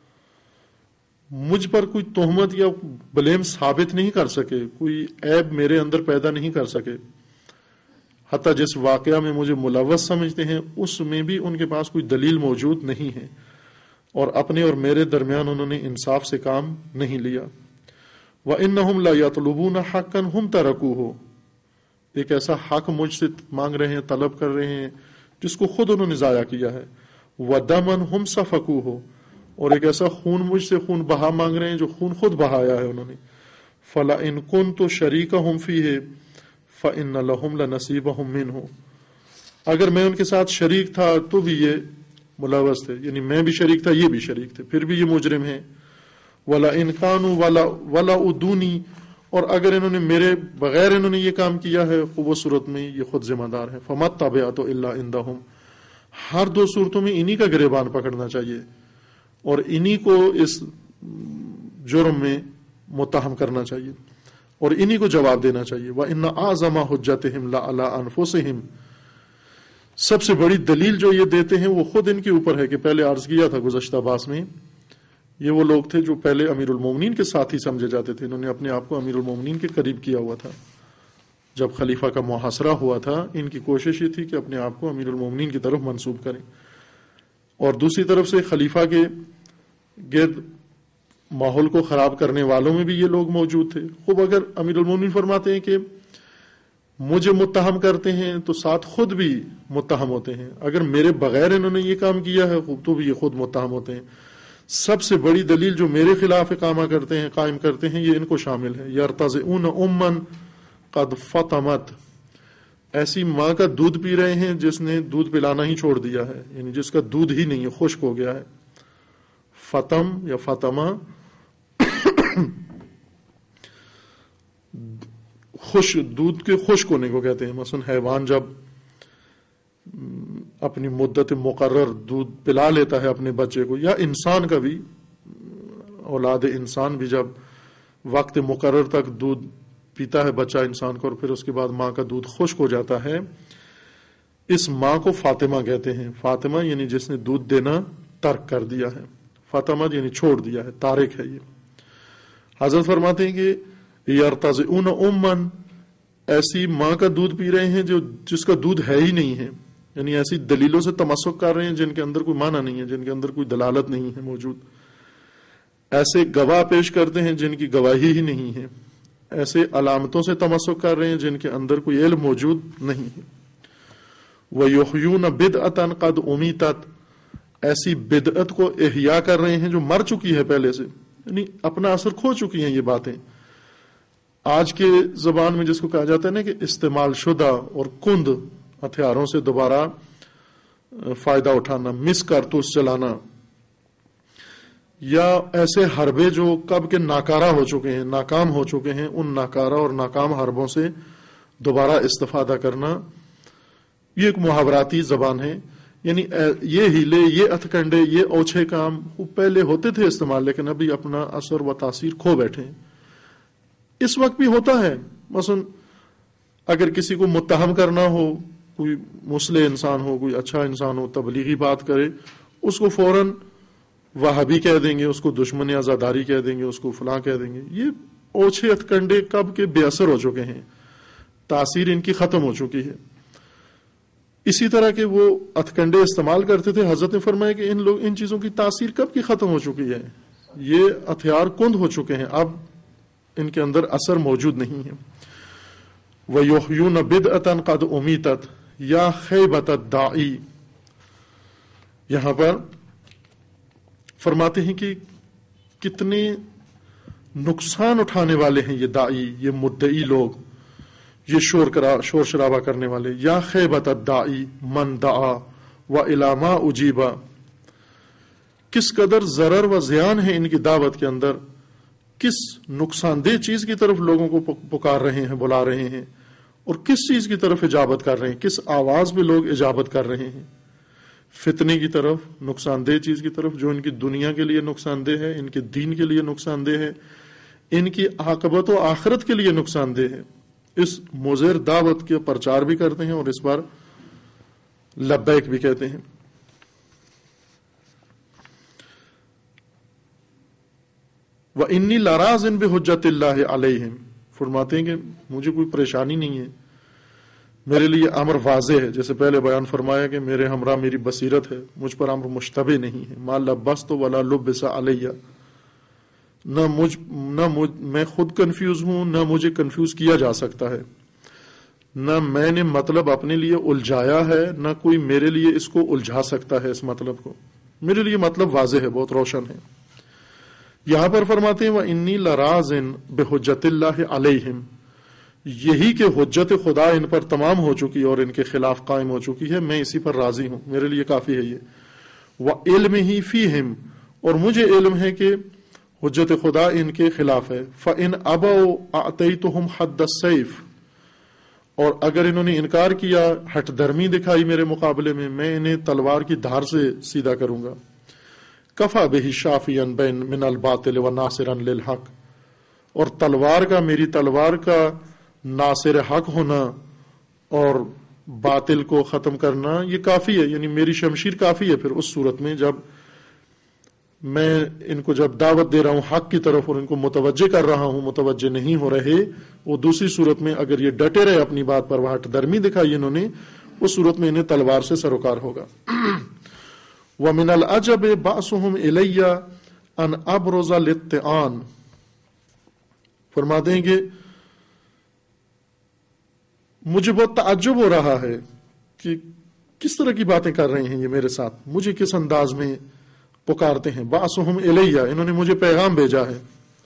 Speaker 1: مجھ پر کوئی تہمت یا بلیم ثابت نہیں کر سکے، کوئی عیب میرے اندر پیدا نہیں کر سکے، حتیٰ جس واقعہ میں مجھے ملوث سمجھتے ہیں اس میں بھی ان کے پاس کوئی دلیل موجود نہیں ہے، اور اپنے اور میرے درمیان انہوں نے انصاف سے کام نہیں لیا۔ وَإِنَّهُمْ لَا يَطْلُبُونَ حَقًّا هُمْ تَرَكُوهُ، ایک ایسا حق مجھ سے مانگ رہے ہیں، طلب کر رہے ہیں جس کو خود انہوں نے ضائع کیا ہے۔ وَدَمًا هُمْ سَفَكُوهُ، اور ایک ایسا خون مجھ سے خون بہا مانگ رہے ہیں جو خون خود بہایا ہے انہوں نے۔ فَلَئِن كُنْتُ شَرِيكَهُمْ فِيهِ فَإِنَّ لَهُمْ لَنَصِيبَهُمْ مِنْهُ، اگر میں ان کے ساتھ شریک تھا تو بھی یہ ملوث تھے، یعنی میں بھی شریک تھا، یہ بھی شریک تھے، پھر بھی یہ مجرم ہیں۔ وَلَئِن كَانُوا وَلَأُدُونِي، اور اگر انہوں نے میرے بغیر انہوں نے یہ کام کیا ہے، وہ صورت میں یہ خود ذمہ دار ہے۔ فَمَتَّبِعْتُ إِلَّا عِندَهُمْ، ہر دو صورتوں میں انہی کا گریبان پکڑنا چاہیے اور انہی کو اس جرم میں متہم کرنا چاہیے اور انہی کو جواب دینا چاہیے۔ وَإِنَّ أَعْظَمَ حُجَّتِهِمْ لَعَلَىٰ أَنفُسِهِمْ، سب سے بڑی دلیل جو یہ دیتے ہیں وہ خود ان کے اوپر ہے، کہ پہلے عرض کیا تھا گزشتہ باس میں، یہ وہ لوگ تھے جو پہلے امیر المومنین کے ساتھی سمجھے جاتے تھے، انہوں نے اپنے آپ کو امیر المومنین کے قریب کیا ہوا تھا۔ جب خلیفہ کا محاصرہ ہوا تھا ان کی کوشش یہ تھی کہ اپنے آپ کو امیر المومنین کی طرف منسوب کریں، اور دوسری طرف سے خلیفہ کے گرد ماحول کو خراب کرنے والوں میں بھی یہ لوگ موجود تھے۔ خوب اگر امیر المومنین فرماتے ہیں کہ مجھے متہم کرتے ہیں تو ساتھ خود بھی متہم ہوتے ہیں، اگر میرے بغیر انہوں نے یہ کام کیا ہے تو بھی یہ خود متہم ہوتے ہیں۔ سب سے بڑی دلیل جو میرے خلاف اقامہ کرتے ہیں، قائم کرتے ہیں، یہ ان کو شامل ہے۔ یرتضعون امن قد فطمت، ایسی ماں کا دودھ پی رہے ہیں جس نے دودھ پلانا ہی چھوڑ دیا ہے، یعنی جس کا دودھ ہی نہیں ہے، خشک ہو گیا ہے۔ فتم یا فاطمہ دودھ کے خشک ہونے کو کہتے ہیں۔ مثلا حیوان جب اپنی مدت مقرر دودھ پلا لیتا ہے اپنے بچے کو، یا انسان کا بھی، اولاد انسان بھی جب وقت مقرر تک دودھ پیتا ہے بچہ انسان کو، اور پھر اس کے بعد ماں کا دودھ خشک ہو جاتا ہے، اس ماں کو فاطمہ کہتے ہیں۔ فاطمہ یعنی جس نے دودھ دینا ترک کر دیا ہے، فاطمہ یعنی چھوڑ دیا ہے، تارک ہے یہ۔ حضرت فرماتے ہیں کہ یرتضعون امن، ایسی ماں کا دودھ پی رہے ہیں جس کا دودھ ہے ہی نہیں ہے، یعنی ایسی دلیلوں سے تمسک کر رہے ہیں جن کے اندر کوئی معنی نہیں ہے، جن کے اندر کوئی دلالت نہیں ہے موجود، ایسے گواہ پیش کرتے ہیں جن کی گواہی ہی نہیں ہے، ایسے علامتوں سے تمسک کر رہے ہیں جن کے اندر کوئی علم موجود نہیں ہے۔ وَيُحْيُونَ بِدْعَةً قَدْ أُمِيتَتْ، ایسی بدعت کو احیا کر رہے ہیں جو مر چکی ہے پہلے سے، یعنی اپنا اثر کھو چکی ہیں یہ باتیں۔ آج کے زبان میں جس کو کہا جاتا ہے نا کہ استعمال شدہ اور کند ہتھیاروں سے دوبارہ فائدہ اٹھانا، مس کارتوس چلانا، یا ایسے حربے جو کب کے ناکارہ ہو چکے ہیں، ناکام ہو چکے ہیں، ان ناکارہ اور ناکام حربوں سے دوبارہ استفادہ کرنا، یہ ایک محاوراتی زبان ہے۔ یعنی یہ ہیلے، یہ ہتھ کنڈے، یہ اوچھے کام وہ پہلے ہوتے تھے استعمال، لیکن ابھی اپنا اثر و تاثیر کھو بیٹھے ہیں۔ اس وقت بھی ہوتا ہے، مثلا اگر کسی کو متہم کرنا ہو، کوئی مصلح انسان ہو، کوئی اچھا انسان ہو، تبلیغی بات کرے، اس کو فوراً وہابی کہہ دیں گے، اس کو دشمن عزاداری کہہ دیں گے، اس کو فلاں کہہ دیں گے۔ یہ اوچھے ہتھ کنڈے کب کے بے اثر ہو چکے ہیں، تاثیر ان کی ختم ہو چکی ہے۔ اسی طرح کے وہ ہتھ کنڈے استعمال کرتے تھے، حضرت نے فرمایا کہ ان چیزوں کی تاثیر کب کی ختم ہو چکی ہے، یہ ہتھیار کند ہو چکے ہیں، اب ان کے اندر اثر موجود نہیں ہے۔ وَيُحْيُونَ بِدْعَةً قَدْ أُمِيتَتْ یا خیبۃ الداعی، یہاں پر فرماتے ہیں کہ کتنے نقصان اٹھانے والے ہیں یہ داعی، یہ مدعی لوگ، یہ شور شرابہ کرنے والے۔ یا خیبۃ الداعی من دعا وإلی ما اجیب، کس قدر ضرر و زیان ہے ان کی دعوت کے اندر، کس نقصان دہ چیز کی طرف لوگوں کو پکار رہے ہیں، بلا رہے ہیں، اور کس چیز کی طرف اجابت کر رہے ہیں، کس آواز میں لوگ اجابت کر رہے ہیں۔ فتنے کی طرف، نقصان دہ چیز کی طرف جو ان کی دنیا کے لیے نقصان دہ ہے، ان کے دین کے لیے نقصان دہ ہے، ان کی عاقبت و آخرت کے لیے نقصان دہ ہے۔ اس مضر دعوت کے پرچار بھی کرتے ہیں اور اس پر لبیک بھی کہتے ہیں. وَإِنِّي لَرَاضٍ بِحُجَّةِ اللَّهِ عَلَيْهِمْ، فرماتے ہیں کہ مجھے کوئی پریشانی نہیں ہے، میرے لیے امر واضح ہے. جیسے پہلے بیان فرمایا کہ میرے ہمراہ میری بصیرت ہے، مجھ پر امر مشتبہ نہیں ہے. مَا لَبَّسْتُ وَلَا لُبِّسَ عَلَيَّ، نہ میں خود کنفیوز ہوں، نہ مجھے کنفیوز کیا جا سکتا ہے، نہ میں نے مطلب اپنے لیے الجھایا ہے، نہ کوئی میرے لیے اس کو الجھا سکتا ہے. اس مطلب کو میرے لیے مطلب واضح ہے، بہت روشن ہے. یہاں پر فرماتے ہیں وَإِنِّي لَرَاضٍ بِحُجَّةِ اللَّهِ عَلَيْهِمْ، یہی کہ حجت خدا ان پر تمام ہو چکی اور ان کے خلاف قائم ہو چکی ہے، میں اسی پر راضی ہوں، میرے لیے کافی ہے یہ. وَعِلْمِهِ فِيهِمْ، اور مجھے علم ہے کہ حجت خدا ان کے خلاف ہے. فَإِنْ أَبَوْا أَعْطَيْتُهُمْ حَدَّ السَّيْفِ، اور اگر انہوں نے انکار کیا، ہٹ درمی دکھائی میرے مقابلے میں انہیں تلوار کی دھار سے سیدھا کروں گا. کفا بہ شافیا بین من الباطل و ناصرا للحق، اور تلوار کا، میری تلوار کا ناصر حق ہونا اور باطل کو ختم کرنا یہ کافی ہے، یعنی میری شمشیر کافی ہے. پھر اس صورت میں جب میں ان کو جب دعوت دے رہا ہوں حق کی طرف اور ان کو متوجہ کر رہا ہوں، متوجہ نہیں ہو رہے، وہ دوسری صورت میں اگر یہ ڈٹے رہے اپنی بات پر، وہ ہٹ درمی دکھائی انہوں نے، اس صورت میں انہیں تلوار سے سروکار ہوگا. وَمِنَ الْعَجَبِ بَعْثُهُمْ إِلَيَّ أَنْ أَبْرُزَ لِلطِّعَانِ، فرماتے ہیں کہ مجھے بہت تعجب ہو رہا ہے کہ کس طرح کی باتیں کر رہے ہیں یہ میرے ساتھ، مجھے کس انداز میں پکارتے ہیں. بَعْثُهُمْ إِلَيَّ، انہوں نے مجھے پیغام بھیجا ہے.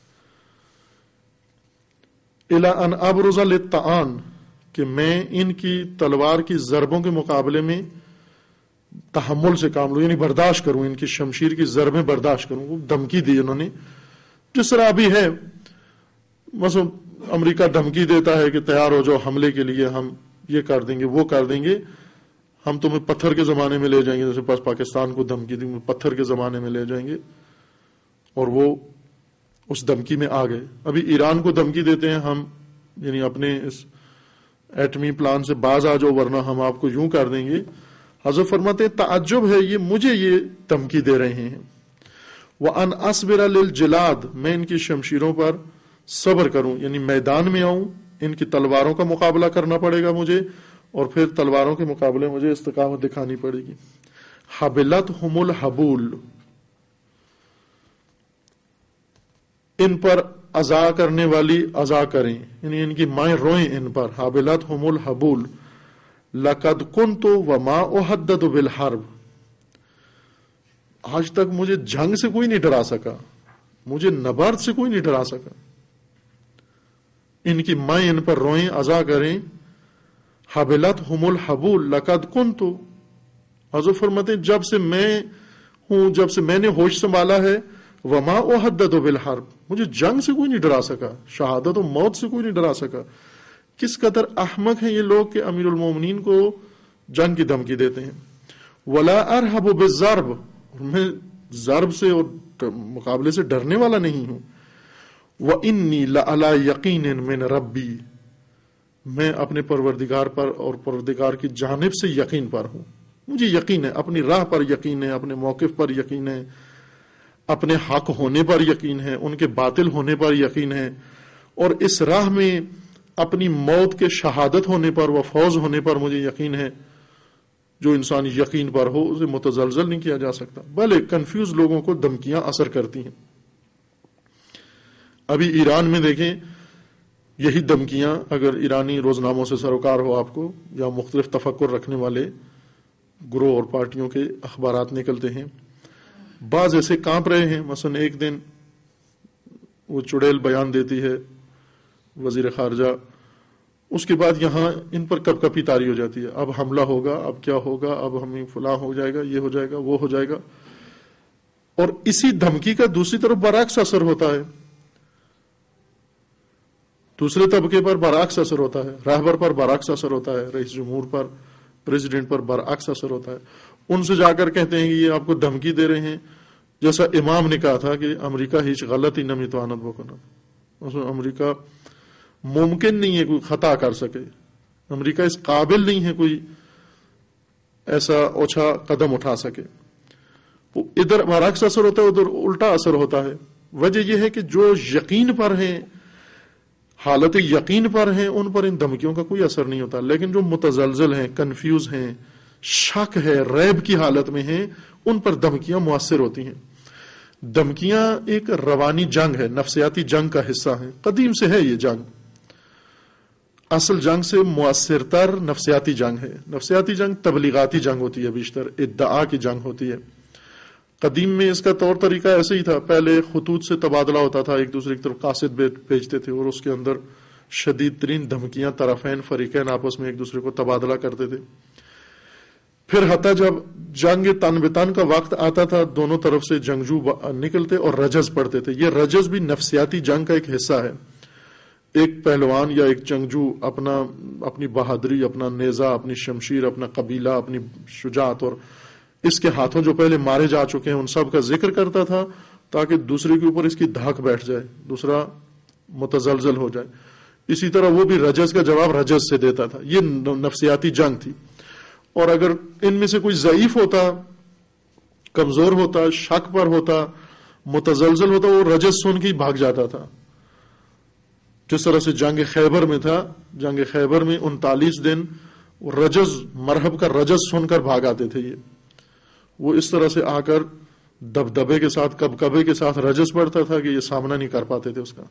Speaker 1: إِلَىٰ أَنْ أَبْرُزَ لِلطِّعَانِ، کہ میں ان کی تلوار کی ضربوں کے مقابلے میں تحمل سے کام لوں، یعنی برداشت کروں، ان کی شمشیر کی ضربیں برداشت کروں. وہ دھمکی دی انہوں نے، جس طرح ابھی ہے، مثلا امریکہ دھمکی دیتا ہے کہ تیار ہو جاؤ حملے کے لیے، ہم یہ کر دیں گے، وہ کر دیں گے، ہم تمہیں پتھر کے زمانے میں لے جائیں گے. جیسے پاکستان کو دھمکی دی، پتھر کے زمانے میں لے جائیں گے، اور وہ اس دھمکی میں آ گئے. ابھی ایران کو دھمکی دیتے ہیں ہم، یعنی اپنے اس ایٹمی پلان سے باز آ جاؤ ورنہ ہم آپ کو یوں کر دیں گے. حضرت فرماتے ہیں تعجب ہے یہ مجھے یہ دھمکی دے رہے ہیں. وَأَنْ أَصْبِرَ لِلْجِلَادِ، میں ان کی شمشیروں پر صبر کروں، یعنی میدان میں آؤں، ان کی تلواروں کا مقابلہ کرنا پڑے گا مجھے، اور پھر تلواروں کے مقابلے مجھے استقامت دکھانی پڑے گی. حَبِلَتْهُمُ الْحَبُولُ، ان پر عزا کرنے والی عزا کریں، یعنی ان کی مائیں روئیں ان پر. حَبِلَتْهُمُ الْحَبُولُ لَقَدْ كُنْتُ وَمَا أُحَدَّدُ بِالْحَرْبِ، آج تک مجھے جنگ سے کوئی نہیں ڈرا سکا، مجھے نبرد سے کوئی نہیں ڈرا سکا. ان کی مائیں ان پر روئیں، عزا کریں. حَبِلَتْهُمُ الْحَبُولُ لَقَدْ كُنْتُ، حضرت فرماتے ہیں جب سے میں ہوں، جب سے میں نے ہوش سنبھالا ہے، وَمَا أُحَدَّدُ بِالْحَرْبِ، مجھے جنگ سے کوئی نہیں ڈرا سکا، شہادت و موت سے کوئی نہیں ڈرا سکا. کس قدر احمق ہیں یہ لوگ کہ امیر المومنین کو جنگ کی دھمکی دیتے ہیں. وَلَا أَرْهَبُ بِالضَّرْبِ، میں ضرب سے اور مقابلے سے ڈرنے والا نہیں ہوں. وَإِنِّي لَعَلَىٰ يَقِينٍ مِّن رَبِّي، میں اپنے پروردگار پر اور پروردگار کی جانب سے یقین پر ہوں. مجھے یقین ہے، اپنی راہ پر یقین ہے، اپنے موقف پر یقین ہے، اپنے حق ہونے پر یقین ہے، ان کے باطل ہونے پر یقین ہے، اور اس راہ میں اپنی موت کے شہادت ہونے پر و فوز ہونے پر مجھے یقین ہے. جو انسان یقین پر ہو اسے متزلزل نہیں کیا جا سکتا. بھلے کنفیوز لوگوں کو دھمکیاں اثر کرتی ہیں. ابھی ایران میں دیکھیں، یہی دھمکیاں اگر ایرانی روزناموں سے سروکار ہو آپ کو، یا مختلف تفکر رکھنے والے گروہ اور پارٹیوں کے اخبارات نکلتے ہیں، بعض ایسے کانپ رہے ہیں. مثلا ایک دن وہ چڑیل بیان دیتی ہے وزیر خارجہ، اس کے بعد یہاں ان پر کپ کپی طاری ہو جاتی ہے، اب حملہ ہوگا، اب کیا ہوگا، اب ہمیں فلاں ہو جائے گا، یہ ہو جائے گا، وہ ہو جائے گا. اور اسی دھمکی کا دوسری طرف برعکس اثر ہوتا ہے، دوسرے طبقے پر برعکس اثر ہوتا ہے، رہبر پر برعکس اثر ہوتا ہے، رئیس جمہور پر، پریزیڈنٹ پر برعکس اثر ہوتا ہے. ان سے جا کر کہتے ہیں کہ یہ آپ کو دھمکی دے رہے ہیں، جیسا امام نے کہا تھا کہ امریکہ ہیچ غلطی نمی توانت بکنت، امریکہ ممکن نہیں ہے کوئی خطا کر سکے، امریکہ اس قابل نہیں ہے کوئی ایسا اوچھا قدم اٹھا سکے. ادھر برعکس اثر ہوتا ہے, ادھر الٹا اثر ہوتا ہے. وجہ یہ ہے کہ جو یقین پر ہیں, حالت یقین پر ہیں, ان پر ان دھمکیوں کا کوئی اثر نہیں ہوتا. لیکن جو متزلزل ہیں, کنفیوز ہیں, شک ہے, ریب کی حالت میں ہیں, ان پر دھمکیاں مؤثر ہوتی ہیں. دھمکیاں ایک روانی جنگ ہے, نفسیاتی جنگ کا حصہ ہیں. قدیم سے ہے یہ جنگ. اصل جنگ سے مؤثر تر نفسیاتی جنگ ہے. نفسیاتی جنگ تبلیغاتی جنگ ہوتی ہے, بیشتر ادعا کی جنگ ہوتی ہے. قدیم میں اس کا طور طریقہ ایسے ہی تھا. پہلے خطوط سے تبادلہ ہوتا تھا, ایک دوسرے کی طرف قاصد بھیجتے تھے, اور اس کے اندر شدید ترین دھمکیاں طرفین فریقین آپس میں ایک دوسرے کو تبادلہ کرتے تھے. پھر حتیٰ جب جنگ تن بتن کا وقت آتا تھا, دونوں طرف سے جنگجو نکلتے اور رجز پڑتے تھے. یہ رجز بھی نفسیاتی جنگ کا ایک حصہ ہے. ایک پہلوان یا ایک جنگجو اپنی بہادری, اپنا نیزہ, اپنی شمشیر, اپنا قبیلہ, اپنی شجاعت اور اس کے ہاتھوں جو پہلے مارے جا چکے ہیں ان سب کا ذکر کرتا تھا, تاکہ دوسرے کے اوپر اس کی دھاک بیٹھ جائے, دوسرا متزلزل ہو جائے. اسی طرح وہ بھی رجز کا جواب رجز سے دیتا تھا. یہ نفسیاتی جنگ تھی. اور اگر ان میں سے کوئی ضعیف ہوتا, کمزور ہوتا, شک پر ہوتا, متزلزل ہوتا, وہ رجز سن کے ہی بھاگ جاتا تھا. جس طرح سے جنگ خیبر میں تھا, جنگ خیبر میں 39 دن رجز, مرحب کا رجز سن کر بھاگ آتے تھے. وہ اس طرح سے آ کر دبدبے کے ساتھ, کبکبے کے ساتھ رجز پڑتا تھا کہ یہ سامنا نہیں کر پاتے تھے اس کا.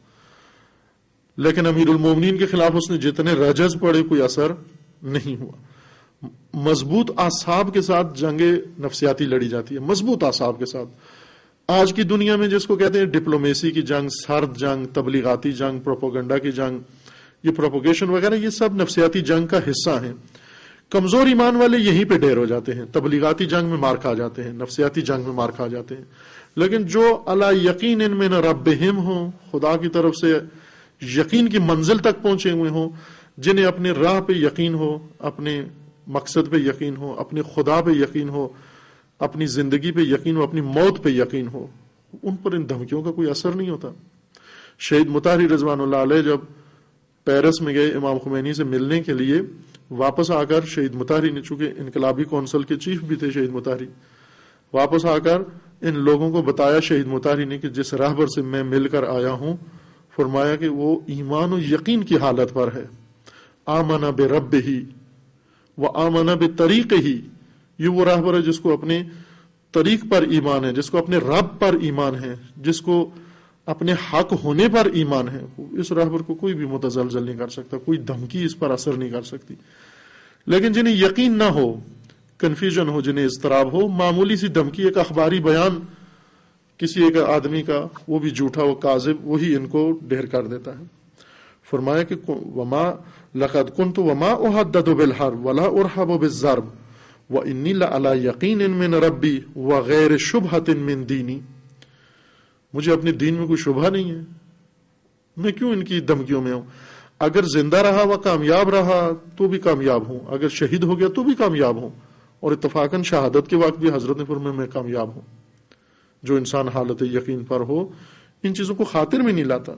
Speaker 1: لیکن امیر المومنین کے خلاف اس نے جتنے رجز پڑے کوئی اثر نہیں ہوا. مضبوط اعصاب کے ساتھ جنگ نفسیاتی لڑی جاتی ہے, مضبوط اعصاب کے ساتھ. آج کی دنیا میں جس کو کہتے ہیں ڈپلومیسی کی جنگ, سرد جنگ, تبلیغاتی جنگ, پروپوگنڈا کی جنگ, یہ پروپوگیشن وغیرہ, یہ سب نفسیاتی جنگ کا حصہ ہیں. کمزور ایمان والے یہیں پہ ڈھیر ہو جاتے ہیں, تبلیغاتی جنگ میں مار کھا جاتے ہیں, نفسیاتی جنگ میں مار کھا جاتے ہیں. لیکن جو علی یقین من ربہم ہوں, خدا کی طرف سے یقین کی منزل تک پہنچے ہوئے ہوں, جنہیں اپنے راہ پہ یقین ہو, اپنے مقصد پہ یقین ہو, اپنے خدا پہ یقین ہو, اپنی زندگی پہ یقین ہو, اپنی موت پہ یقین ہو, ان پر ان دھمکیوں کا کوئی اثر نہیں ہوتا. شہید مطہری رضوان اللہ علیہ جب پیرس میں گئے امام خمینی سے ملنے کے لیے, واپس آ کر شہید مطہری نے, چونکہ انقلابی کونسل کے چیف بھی تھے شہید مطہری, واپس آ کر ان لوگوں کو بتایا شہید مطہری نے کہ جس راہبر سے میں مل کر آیا ہوں, فرمایا کہ وہ ایمان و یقین کی حالت پر ہے. آمن بربہ و آمن بطریقہ, یہ وہ راہبر ہے جس کو اپنے طریق پر ایمان ہے, جس کو اپنے رب پر ایمان ہے, جس کو اپنے حق ہونے پر ایمان ہے. اس راہبر کو کوئی بھی متزلزل نہیں کر سکتا, کوئی دھمکی اس پر اثر نہیں کر سکتی. لیکن جنہیں یقین نہ ہو, کنفیوژن ہو, جنہیں اضطراب ہو, معمولی سی دھمکی, ایک اخباری بیان کسی ایک آدمی کا, وہ بھی جھوٹا, وہ کاذب, وہی ان کو ڈھیر کر دیتا ہے. فرمایا کہ وما لقد كنت وما احدد بالحرب ولا ارحب بالضرب وانی لعلی یقین من ربی وغیر شبہۃ من دینی. مجھے اپنے دین میں کوئی شبہ نہیں ہے, میں کیوں ان کی دھمکیوں میں ہوں. اگر زندہ رہا و کامیاب رہا تو بھی کامیاب ہوں, اگر شہید ہو گیا تو بھی کامیاب ہوں, اور اتفاقاً شہادت کے وقت بھی حضرت نے فرمایا میں کامیاب ہوں. جو انسان حالت یقین پر ہو ان چیزوں کو خاطر میں نہیں لاتا.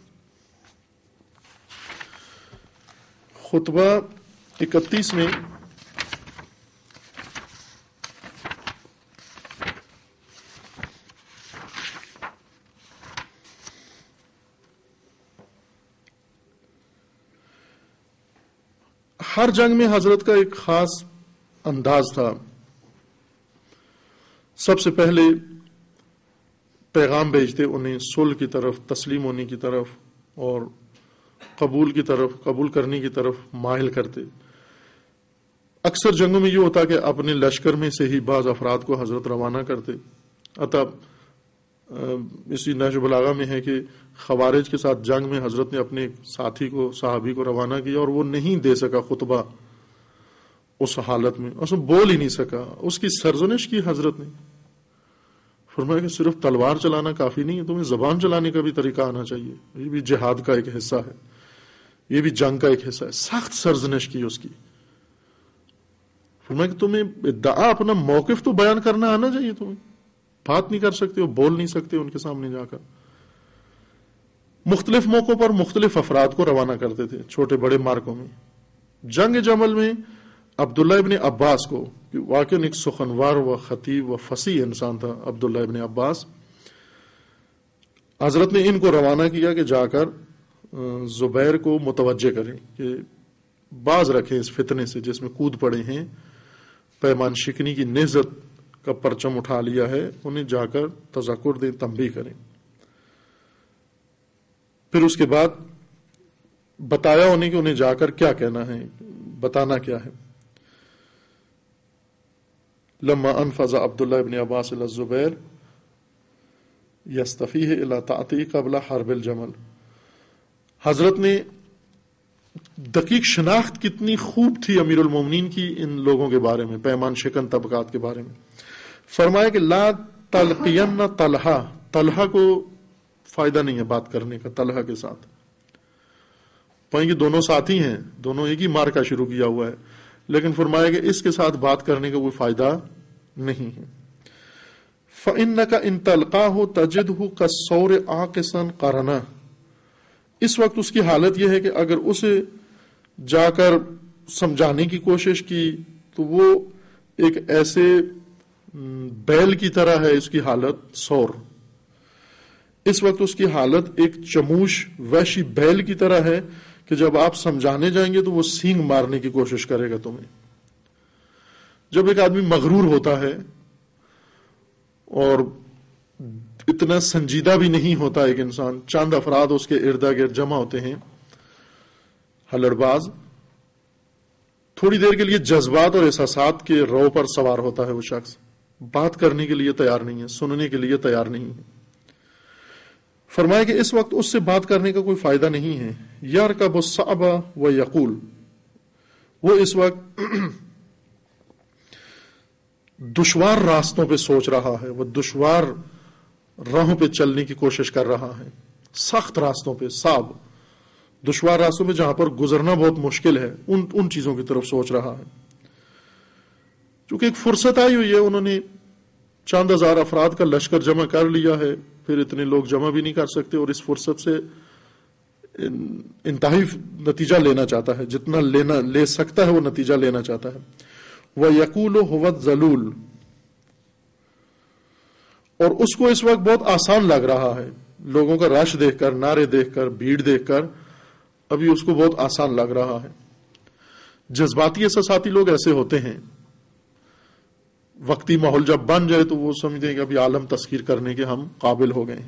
Speaker 1: خطبہ 31 میں ہر جنگ میں حضرت کا ایک خاص انداز تھا. سب سے پہلے پیغام بھیجتے انہیں صلح کی طرف, تسلیم ہونے کی طرف اور قبول کی طرف, قبول کرنے کی طرف مائل کرتے. اکثر جنگوں میں یہ ہوتا کہ اپنے لشکر میں سے ہی بعض افراد کو حضرت روانہ کرتے. عطا اسی نہج بلاغہ میں ہے کہ خوارج کے ساتھ جنگ میں حضرت نے اپنے ساتھی کو, صحابی کو روانہ کیا, اور وہ نہیں دے سکا خطبہ اس حالت میں, اس میں بول ہی نہیں سکا. اس کی سرزنش کی حضرت نے, فرمایا کہ صرف تلوار چلانا کافی نہیں ہے, تمہیں زبان چلانے کا بھی طریقہ آنا چاہیے. یہ بھی جہاد کا ایک حصہ ہے, یہ بھی جنگ کا ایک حصہ ہے. سخت سرزنش کی اس کی. فرمایا کہ تمہیں ادعا, اپنا موقف تو بیان کرنا آنا چاہیے, تمہیں بات نہیں کر سکتے ہو, بول نہیں سکتے ان کے سامنے جا کر. مختلف موقعوں پر مختلف افراد کو روانہ کرتے تھے چھوٹے بڑے مارکوں میں. جنگ جمل میں عبداللہ ابن عباس کو, واقعی ایک سخنور و خطیب و فصیح انسان تھا عبداللہ ابن عباس. حضرت نے ان کو روانہ کیا کہ جا کر زبیر کو متوجہ کریں کہ باز رکھیں اس فتنے سے جس میں کود پڑے ہیں، پیمان شکنی کی نہضت کا پرچم اٹھا لیا ہے، انہیں جا کر تذکر دیں، تنبیہ کریں. پھر اس کے بعد بتایا انہیں کہ انہیں جا کر کیا کہنا ہے، بتانا کیا ہے. لما انفذ عبداللہ ابن عباس الى الزبیر یستفیہ الى تعطی قبل حرب الجمل. حضرت نے دقیق شناخت کتنی خوب تھی امیر المومنین کی ان لوگوں کے بارے میں، پیمان شکن طبقات کے بارے میں. فرمایا کہ لا تلقین طلحہ، طلحہ کو فائدہ نہیں ہے بات کرنے کا طلحہ کے ساتھ. پائیں گے دونوں ساتھی ہیں، دونوں ایک ہی مارکا شروع کیا ہوا ہے، لیکن فرمایا کہ اس کے ساتھ بات کرنے کا کوئی فائدہ نہیں ہے. فَإِنَّكَ إِن تَلْقَاهُ تَجِدْهُ كَالثَّوْرِ عَاقِسًا قَرَنًا. اس وقت اس کی حالت یہ ہے کہ اگر اسے جا کر سمجھانے کی کوشش کی تو وہ ایک ایسے بیل کی طرح ہے اس کی حالت، سور. اس وقت اس کی حالت ایک چموش وحشی بیل کی طرح ہے کہ جب آپ سمجھانے جائیں گے تو وہ سینگ مارنے کی کوشش کرے گا تمہیں. جب ایک آدمی مغرور ہوتا ہے اور اتنا سنجیدہ بھی نہیں ہوتا ایک انسان، چند افراد اس کے ارد گرد جمع ہوتے ہیں ہلڑ باز، تھوڑی دیر کے لیے جذبات اور احساسات کے رو پر سوار ہوتا ہے وہ شخص، بات کرنے کے لیے تیار نہیں ہے، سننے کے لیے تیار نہیں ہے. فرمایا کہ اس وقت اس سے بات کرنے کا کوئی فائدہ نہیں ہے. یرکب الصعب و یقول، وہ اس وقت دشوار راستوں پہ سوچ رہا ہے، وہ دشوار راہوں پہ چلنے کی کوشش کر رہا ہے، سخت راستوں پہ، صعب دشوار راستوں پہ جہاں پر گزرنا بہت مشکل ہے، ان چیزوں کی طرف سوچ رہا ہے. چونکہ ایک فرصت آئی ہوئی ہے، انہوں نے چند ہزار افراد کا لشکر جمع کر لیا ہے، پھر اتنے لوگ جمع بھی نہیں کر سکتے، اور اس فرصت سے انتہائی نتیجہ لینا چاہتا ہے، جتنا لے سکتا ہے وہ نتیجہ لینا چاہتا ہے. وَيَقُولُ هُوَ الذَّلُولُ، اور اس کو اس وقت بہت آسان لگ رہا ہے، لوگوں کا رش دیکھ کر، نعرے دیکھ کر، بھیڑ دیکھ کر ابھی اس کو بہت آسان لگ رہا ہے. جذباتی احساساتی لوگ ایسے ہوتے ہیں، وقتی ماحول جب بن جائے تو وہ سمجھتے ہیں کہ ابھی عالم تسخیر کرنے کے ہم قابل ہو گئے ہیں.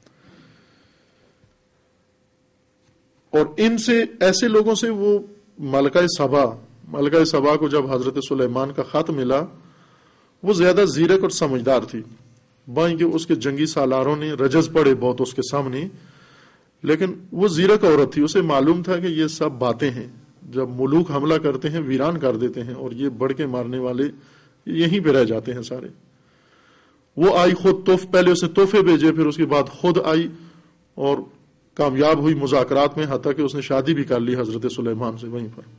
Speaker 1: اور ان سے، ایسے لوگوں سے وہ ملکہ سبا کو جب حضرت سلیمان کا خط ملا، وہ زیادہ زیرک اور سمجھدار تھی. بائیں کہ اس کے جنگی سالاروں نے رجز پڑے بہت اس کے سامنے، لیکن وہ زیرک عورت تھی، اسے معلوم تھا کہ یہ سب باتیں ہیں، جب ملوک حملہ کرتے ہیں ویران کر دیتے ہیں، اور یہ بڑھ کے مارنے والے یہیں پہ رہ جاتے ہیں سارے. وہ آئی خود پہلے اسے تحفے بھیجے، پھر اس کے بعد خود آئی اور کامیاب ہوئی مذاکرات میں، حتیٰ کہ اس نے شادی بھی کر لی حضرت سلیمان سے وہیں پر.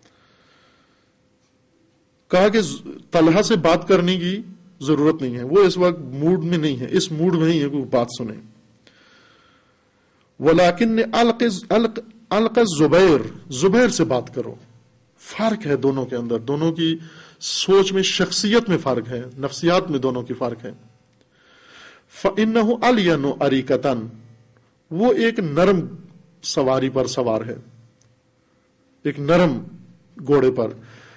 Speaker 1: کہا کہ طلحہ سے بات کرنے کی ضرورت نہیں ہے، وہ اس وقت موڈ میں نہیں ہے، اس موڈ میں نہیں ہے کوئی بات سنے. وَلَكِنِ الق زبیر سے بات کرو. فرق ہے دونوں کے اندر، دونوں کی سوچ میں، شخصیت میں فرق ہے، نفسیات میں دونوں کی فرق ہے. فَإِنَّهُ أَلْيَنُ أَرِيكَةً، وہ ایک نرم سواری پر سوار ہے، ایک نرم گھوڑے پر.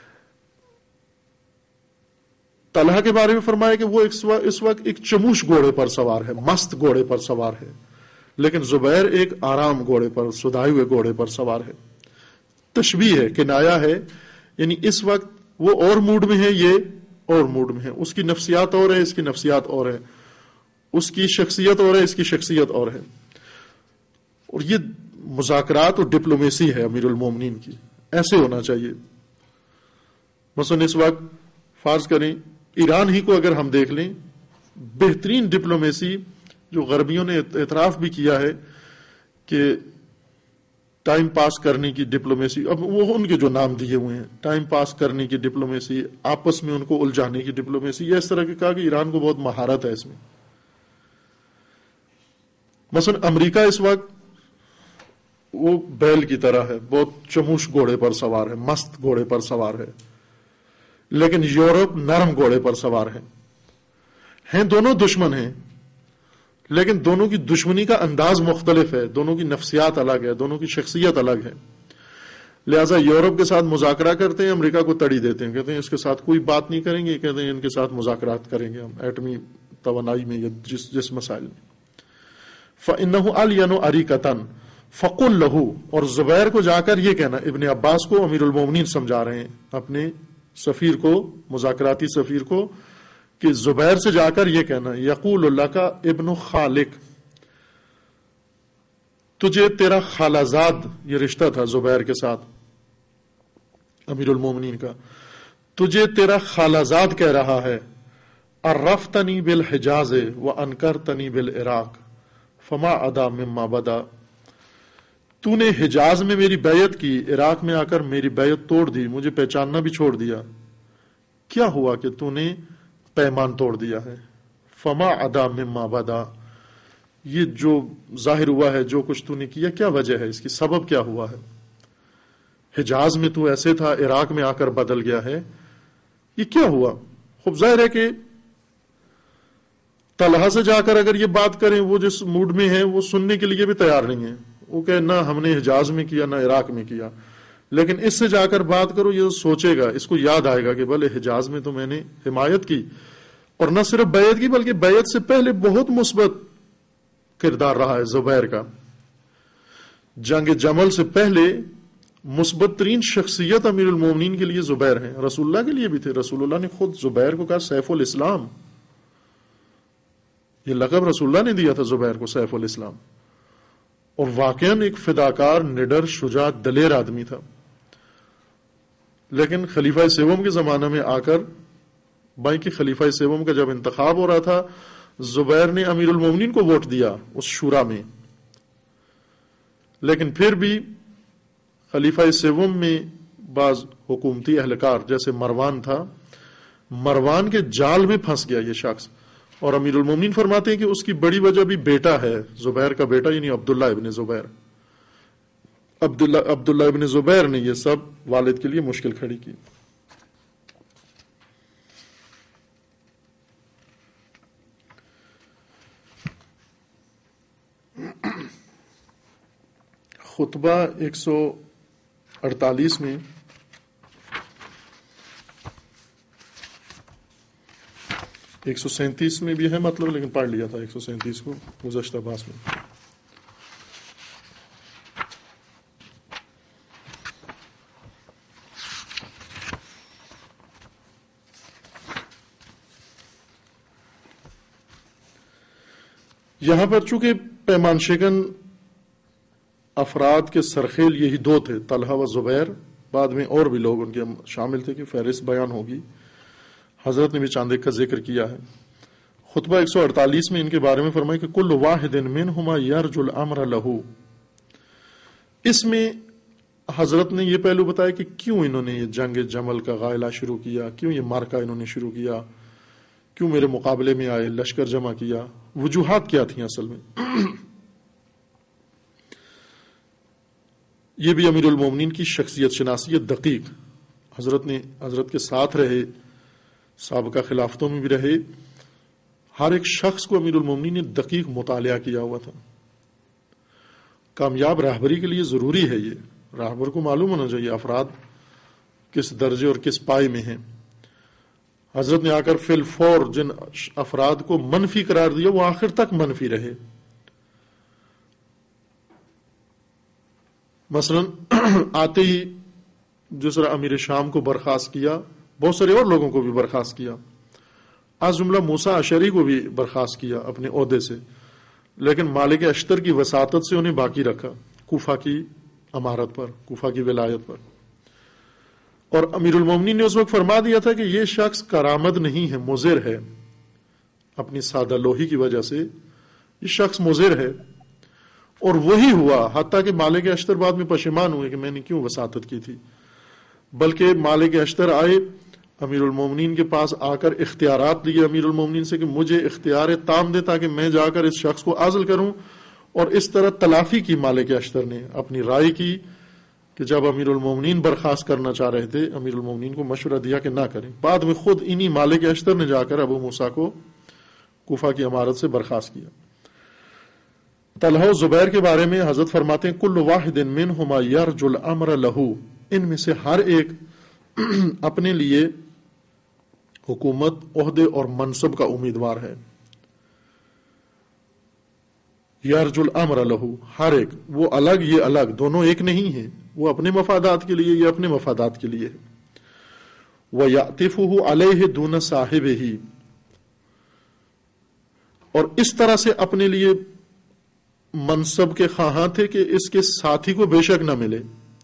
Speaker 1: طلحہ کے بارے میں فرمایا کہ وہ اس وقت ایک چموش گھوڑے پر سوار ہے، مست گھوڑے پر سوار ہے، لیکن زبیر ایک آرام گھوڑے پر، سدھائے ہوئے گھوڑے پر سوار ہے. تشبیہ ہے، کنایا ہے، یعنی اس وقت وہ اور موڈ میں ہے، یہ اور موڈ میں ہے. اس کی نفسیات اور ہے، اس کی نفسیات اور ہے، اس کی شخصیت اور ہے، اس کی شخصیت اور ہے. اور یہ مذاکرات اور ڈپلومیسی ہے امیر المومنین کی، ایسے ہونا چاہیے. مثلا اس وقت فرض کریں ایران ہی کو اگر ہم دیکھ لیں، بہترین ڈپلومیسی جو غربیوں نے اعتراف بھی کیا ہے کہ ٹائم پاس کرنے کی ڈپلومیسی، اب وہ ان کے جو نام دیے ہوئے ہیں، ٹائم پاس کرنے کی ڈپلومیسی، آپس میں ان کو الجھانے کی ڈپلومیسی، یہ اس طرح کے کہا کہ ایران کو بہت مہارت ہے اس میں. مثلا امریکہ اس وقت وہ بیل کی طرح ہے، بہت چموش گھوڑے پر سوار ہے، مست گھوڑے پر سوار ہے. لیکن یورپ نرم گھوڑے پر سوار ہیں دونوں دشمن ہیں، لیکن دونوں کی دشمنی کا انداز مختلف ہے، دونوں کی نفسیات الگ ہے، دونوں کی شخصیت الگ ہے. لہٰذا یورپ کے ساتھ مذاکرہ کرتے ہیں، امریکہ کو تڑی دیتے ہیں، کہتے ہیں اس کے ساتھ کوئی بات نہیں کریں گے، کہتے ہیں ان کے ساتھ مذاکرات کریں گے ہم ایٹمی توانائی میں یا جس مسائل میں. فَإِنَّهُ أَلْيَنُ أَرِيكَةً فَقُلْ لَهُ، اور زبیر کو جا کر یہ کہنا، ابن عباس کو امیر المومنین سمجھا رہے ہیں اپنے سفیر کو، مذاکراتی سفیر کو، کہ زبیر سے جا کر یہ کہنا، یقول لَكَ ابن خالق، تجھے تیرا خالازاد، یہ رشتہ تھا زبیر کے ساتھ امیر المومنین کا، تجھے تیرا خالازاد کہہ رہا ہے، عرفتنی بالحجاز وانکرتنی بالعراق فما ادا مما بدا، تو نے حجاز میں میری بیعت کی، عراق میں آ کر میری بیعت توڑ دی، مجھے پہچاننا بھی چھوڑ دیا، کیا ہوا کہ تو نے پیمان توڑ دیا ہے. فما ادا مما بدا، یہ جو ظاہر ہوا ہے، جو کچھ تو نے کیا، کیا وجہ ہے اس کی، سبب کیا ہوا ہے؟ حجاز میں تو ایسے تھا، عراق میں آ کر بدل گیا ہے، یہ کیا ہوا؟ خوب ظاہر ہے کہ طلحہ سے جا کر اگر یہ بات کریں، وہ جس موڈ میں ہے وہ سننے کے لیے بھی تیار نہیں ہے، وہ کہ نہ ہم نے حجاز میں کیا نہ عراق میں کیا. لیکن اس سے جا کر بات کرو، یہ سوچے گا، اس کو یاد آئے گا کہ بھلے حجاز میں تو میں نے حمایت کی، اور نہ صرف بیعت کی بلکہ بیعت سے پہلے بہت مثبت کردار رہا ہے زبیر کا. جنگ جمل سے پہلے مثبت ترین شخصیت امیر المومنین کے لیے زبیر ہیں، رسول اللہ کے لیے بھی تھے. رسول اللہ نے خود زبیر کو کہا سیف الاسلام، یہ لقب رسول اللہ نے دیا تھا زبیر کو، سیف الاسلام. اور واقعاً ایک فداکار، نڈر، شجاع، دلیر آدمی تھا. لیکن خلیفہ سیوم کے زمانہ میں آ کر، بائی کہ خلیفہ سیوم کا جب انتخاب ہو رہا تھا، زبیر نے امیر المومنین کو ووٹ دیا اس شورا میں. لیکن پھر بھی خلیفہ سیوم میں بعض حکومتی اہلکار جیسے مروان تھا، مروان کے جال میں پھنس گیا یہ شخص. اور امیر المومنین فرماتے ہیں کہ اس کی بڑی وجہ بھی بیٹا ہے، زبیر کا بیٹا، یعنی عبداللہ ابن زبیر. عبداللہ ابن زبیر نے یہ سب والد کے لیے مشکل کھڑی کی. خطبہ 148 میں ایک 137 میں بھی ہے مطلب، لیکن پڑھ لیا تھا 137 کو گزشتہ باس میں. یہاں پر چونکہ پیمان شکن افراد کے سرخیل یہی دو تھے، طلحہ و زبیر، بعد میں اور بھی لوگ ان کے شامل تھے کہ فہرست بیان ہوگی، حضرت نے بھی چاند ایک کا ذکر کیا ہے. خطبہ 148 میں ان کے بارے میں فرمایا کہ کل واحد منہما یرجو الامر لہو. اس میں حضرت نے یہ پہلو بتایا کہ کیوں انہوں نے یہ جنگ جمل کا غائلہ شروع کیا، کیوں یہ مارکا انہوں نے شروع کیا، کیوں میرے مقابلے میں آئے، لشکر جمع کیا، وجوہات کیا تھیں اصل میں. یہ بھی امیر المومنین کی شخصیت شناسی دقیق، حضرت کے ساتھ رہے، سابقہ خلافتوں میں بھی رہے، ہر ایک شخص کو امیر المومنین نے دقیق مطالعہ کیا ہوا تھا. کامیاب راہبری کے لیے ضروری ہے، یہ راہبر کو معلوم ہونا چاہیے افراد کس درجے اور کس پائے میں ہیں. حضرت نے آ کر فی الفور جن افراد کو منفی قرار دیا وہ آخر تک منفی رہے. مثلا آتے ہی جس طرح امیر شام کو برخاست کیا، بہت سارے اور لوگوں کو بھی برخاست کیا، از جملہ موسیٰ اشعری کو بھی برخاست کیا اپنے عہدے سے، لیکن مالک اشتر کی وساطت سے انہیں باقی رکھا کوفہ کی امارت پر، کوفہ کی ولایت پر. اور امیر المومنین نے اس وقت فرما دیا تھا کہ یہ شخص کارآمد نہیں ہے، مضر ہے، اپنی سادہ لوہی کی وجہ سے یہ شخص مضر ہے. اور وہی ہوا، حتیٰ کہ مالک اشتر بعد میں پشیمان ہوئے کہ میں نے کیوں وساطت کی تھی. بلکہ مالک اشتر آئے امیر المومنین کے پاس، آ کر اختیارات لیے امیر المومنین سے کہ مجھے اختیار تام دے تاکہ میں جا کر اس شخص کو عزل کروں. اور اس طرح تلافی کی مالک اشتر نے، اپنی رائے کی کہ جب امیر المومنین برخاست کرنا چاہ رہے تھے، امیر المومنین کو مشورہ دیا کہ نہ کریں، بعد میں خود انہی مالک اشتر نے جا کر ابو موسیٰ کو کوفہ کی امارت سے برخاست کیا۔ طلحہ و زبیر کے بارے میں حضرت فرماتے ہیں کل واحد منہما یرجو الامر لہ، ان میں سے ہر ایک اپنے لیے حکومت، عہدے اور منصب کا امیدوار ہے۔ یرجو الامر لہ، ہر ایک، وہ الگ یہ الگ، دونوں ایک نہیں ہیں، وہ اپنے مفادات کے لیے، یہ اپنے مفادات کے لیے ہے۔ وَيَعْتِفُهُ عَلَيْهِ دُونَ صَاحِبِهِ، اور اس طرح سے اپنے لیے منصب کے خواہاں تھے کہ اس کے ساتھی کو بے شک نہ ملے۔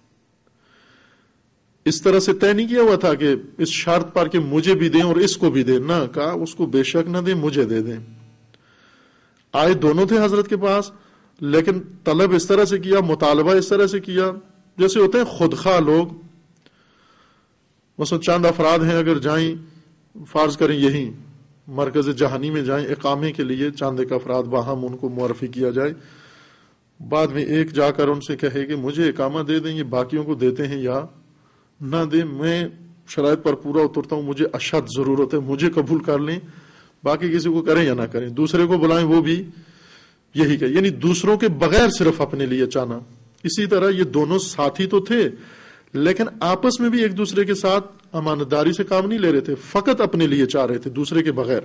Speaker 1: اس طرح سے طے نہیں کیا ہوا تھا کہ اس شرط پر کہ مجھے بھی دیں اور اس کو بھی دیں، نہ کہا اس کو بے شک نہ دیں، مجھے دے دیں۔ آئے دونوں تھے حضرت کے پاس، لیکن طلب اس طرح سے کیا، مطالبہ اس طرح سے کیا جیسے ہوتے ہیں خودخواہ لوگ۔ مثلا چند افراد ہیں، اگر جائیں فرض کریں یہی مرکز جہانی میں جائیں اقامے کے لیے، چند ایک افراد باہم ان کو معرفی کیا جائے، بعد میں ایک جا کر ان سے کہے کہ مجھے اقامہ دے دیں، یہ باقیوں کو دیتے ہیں یا نہ دیں، میں شرائط پر پورا اترتا ہوں، مجھے اشد ضرورت ہے، مجھے قبول کر لیں، باقی کسی کو کریں یا نہ کریں، دوسرے کو بلائیں وہ بھی یہی کہ، یعنی دوسروں کے بغیر صرف اپنے لیے چاہنا۔ اسی طرح یہ دونوں ساتھی تو تھے، لیکن آپس میں بھی ایک دوسرے کے ساتھ امانتداری سے کام نہیں لے رہے تھے، فقط اپنے لیے چاہ رہے تھے، دوسرے کے بغیر۔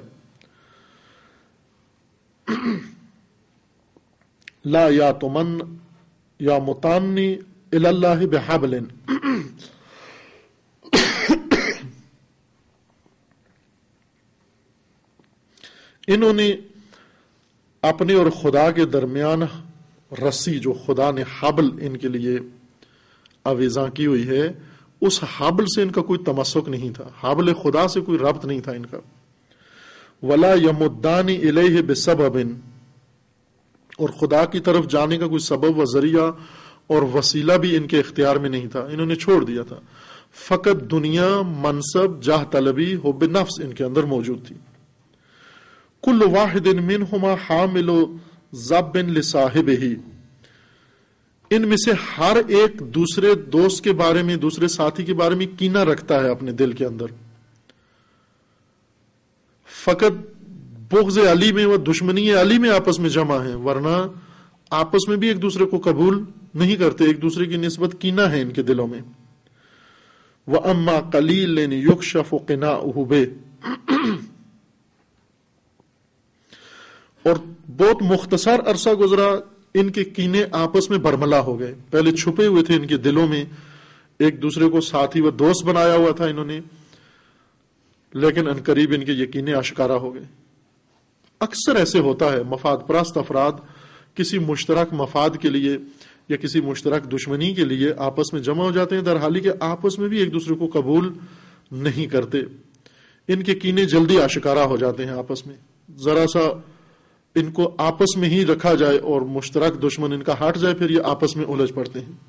Speaker 1: لا یا تمن یا متانی الی اللہ بحبل، انہوں نے اپنے اور خدا کے درمیان رسی، جو خدا نے حبل ان کے لیے آویزاں کی ہوئی ہے، اس حبل سے ان کا کوئی تمسک نہیں تھا، حبل خدا سے کوئی ربط نہیں تھا ان کا۔ ولا یمدان الیہ بسبب، اور خدا کی طرف جانے کا کوئی سبب و ذریعہ اور وسیلہ بھی ان کے اختیار میں نہیں تھا، انہوں نے چھوڑ دیا تھا۔ فقط دنیا، منصب، جاہ طلبی، حب نفس ان کے اندر موجود تھی۔ کل واحد منہما حامل ذب لصاحبہ، ان میں سے ہر ایک دوسرے دوست کے بارے میں، دوسرے ساتھی کے بارے میں کینہ رکھتا ہے اپنے دل کے اندر۔ فقط بغض علی میں و دشمنی علی میں آپس میں جمع ہیں، ورنہ آپس میں بھی ایک دوسرے کو قبول نہیں کرتے، ایک دوسرے کی نسبت کینہ ہے ان کے دلوں میں۔ وَأَمَّا قَلِيلٍ يُكْشَفُ قِنَاؤُهُ بِهِ، اور بہت مختصر عرصہ گزرا، ان کے کینے آپس میں برملا ہو گئے، پہلے چھپے ہوئے تھے ان کے دلوں میں، ایک دوسرے کو ساتھی و دوست بنایا ہوا تھا انہوں نے، لیکن عنقریب ان کے یہ کینے آشکارا ہو گئے۔ اکثر ایسے ہوتا ہے، مفاد پرست افراد کسی مشترک مفاد کے لیے یا کسی مشترک دشمنی کے لیے آپس میں جمع ہو جاتے ہیں، در حالی کہ آپس میں بھی ایک دوسرے کو قبول نہیں کرتے، ان کے کینے جلدی آشکارا ہو جاتے ہیں آپس میں، ذرا سا ان کو آپس میں ہی رکھا جائے اور مشترک دشمن ان کا ہٹ جائے، پھر یہ آپس میں الجھ پڑتے ہیں۔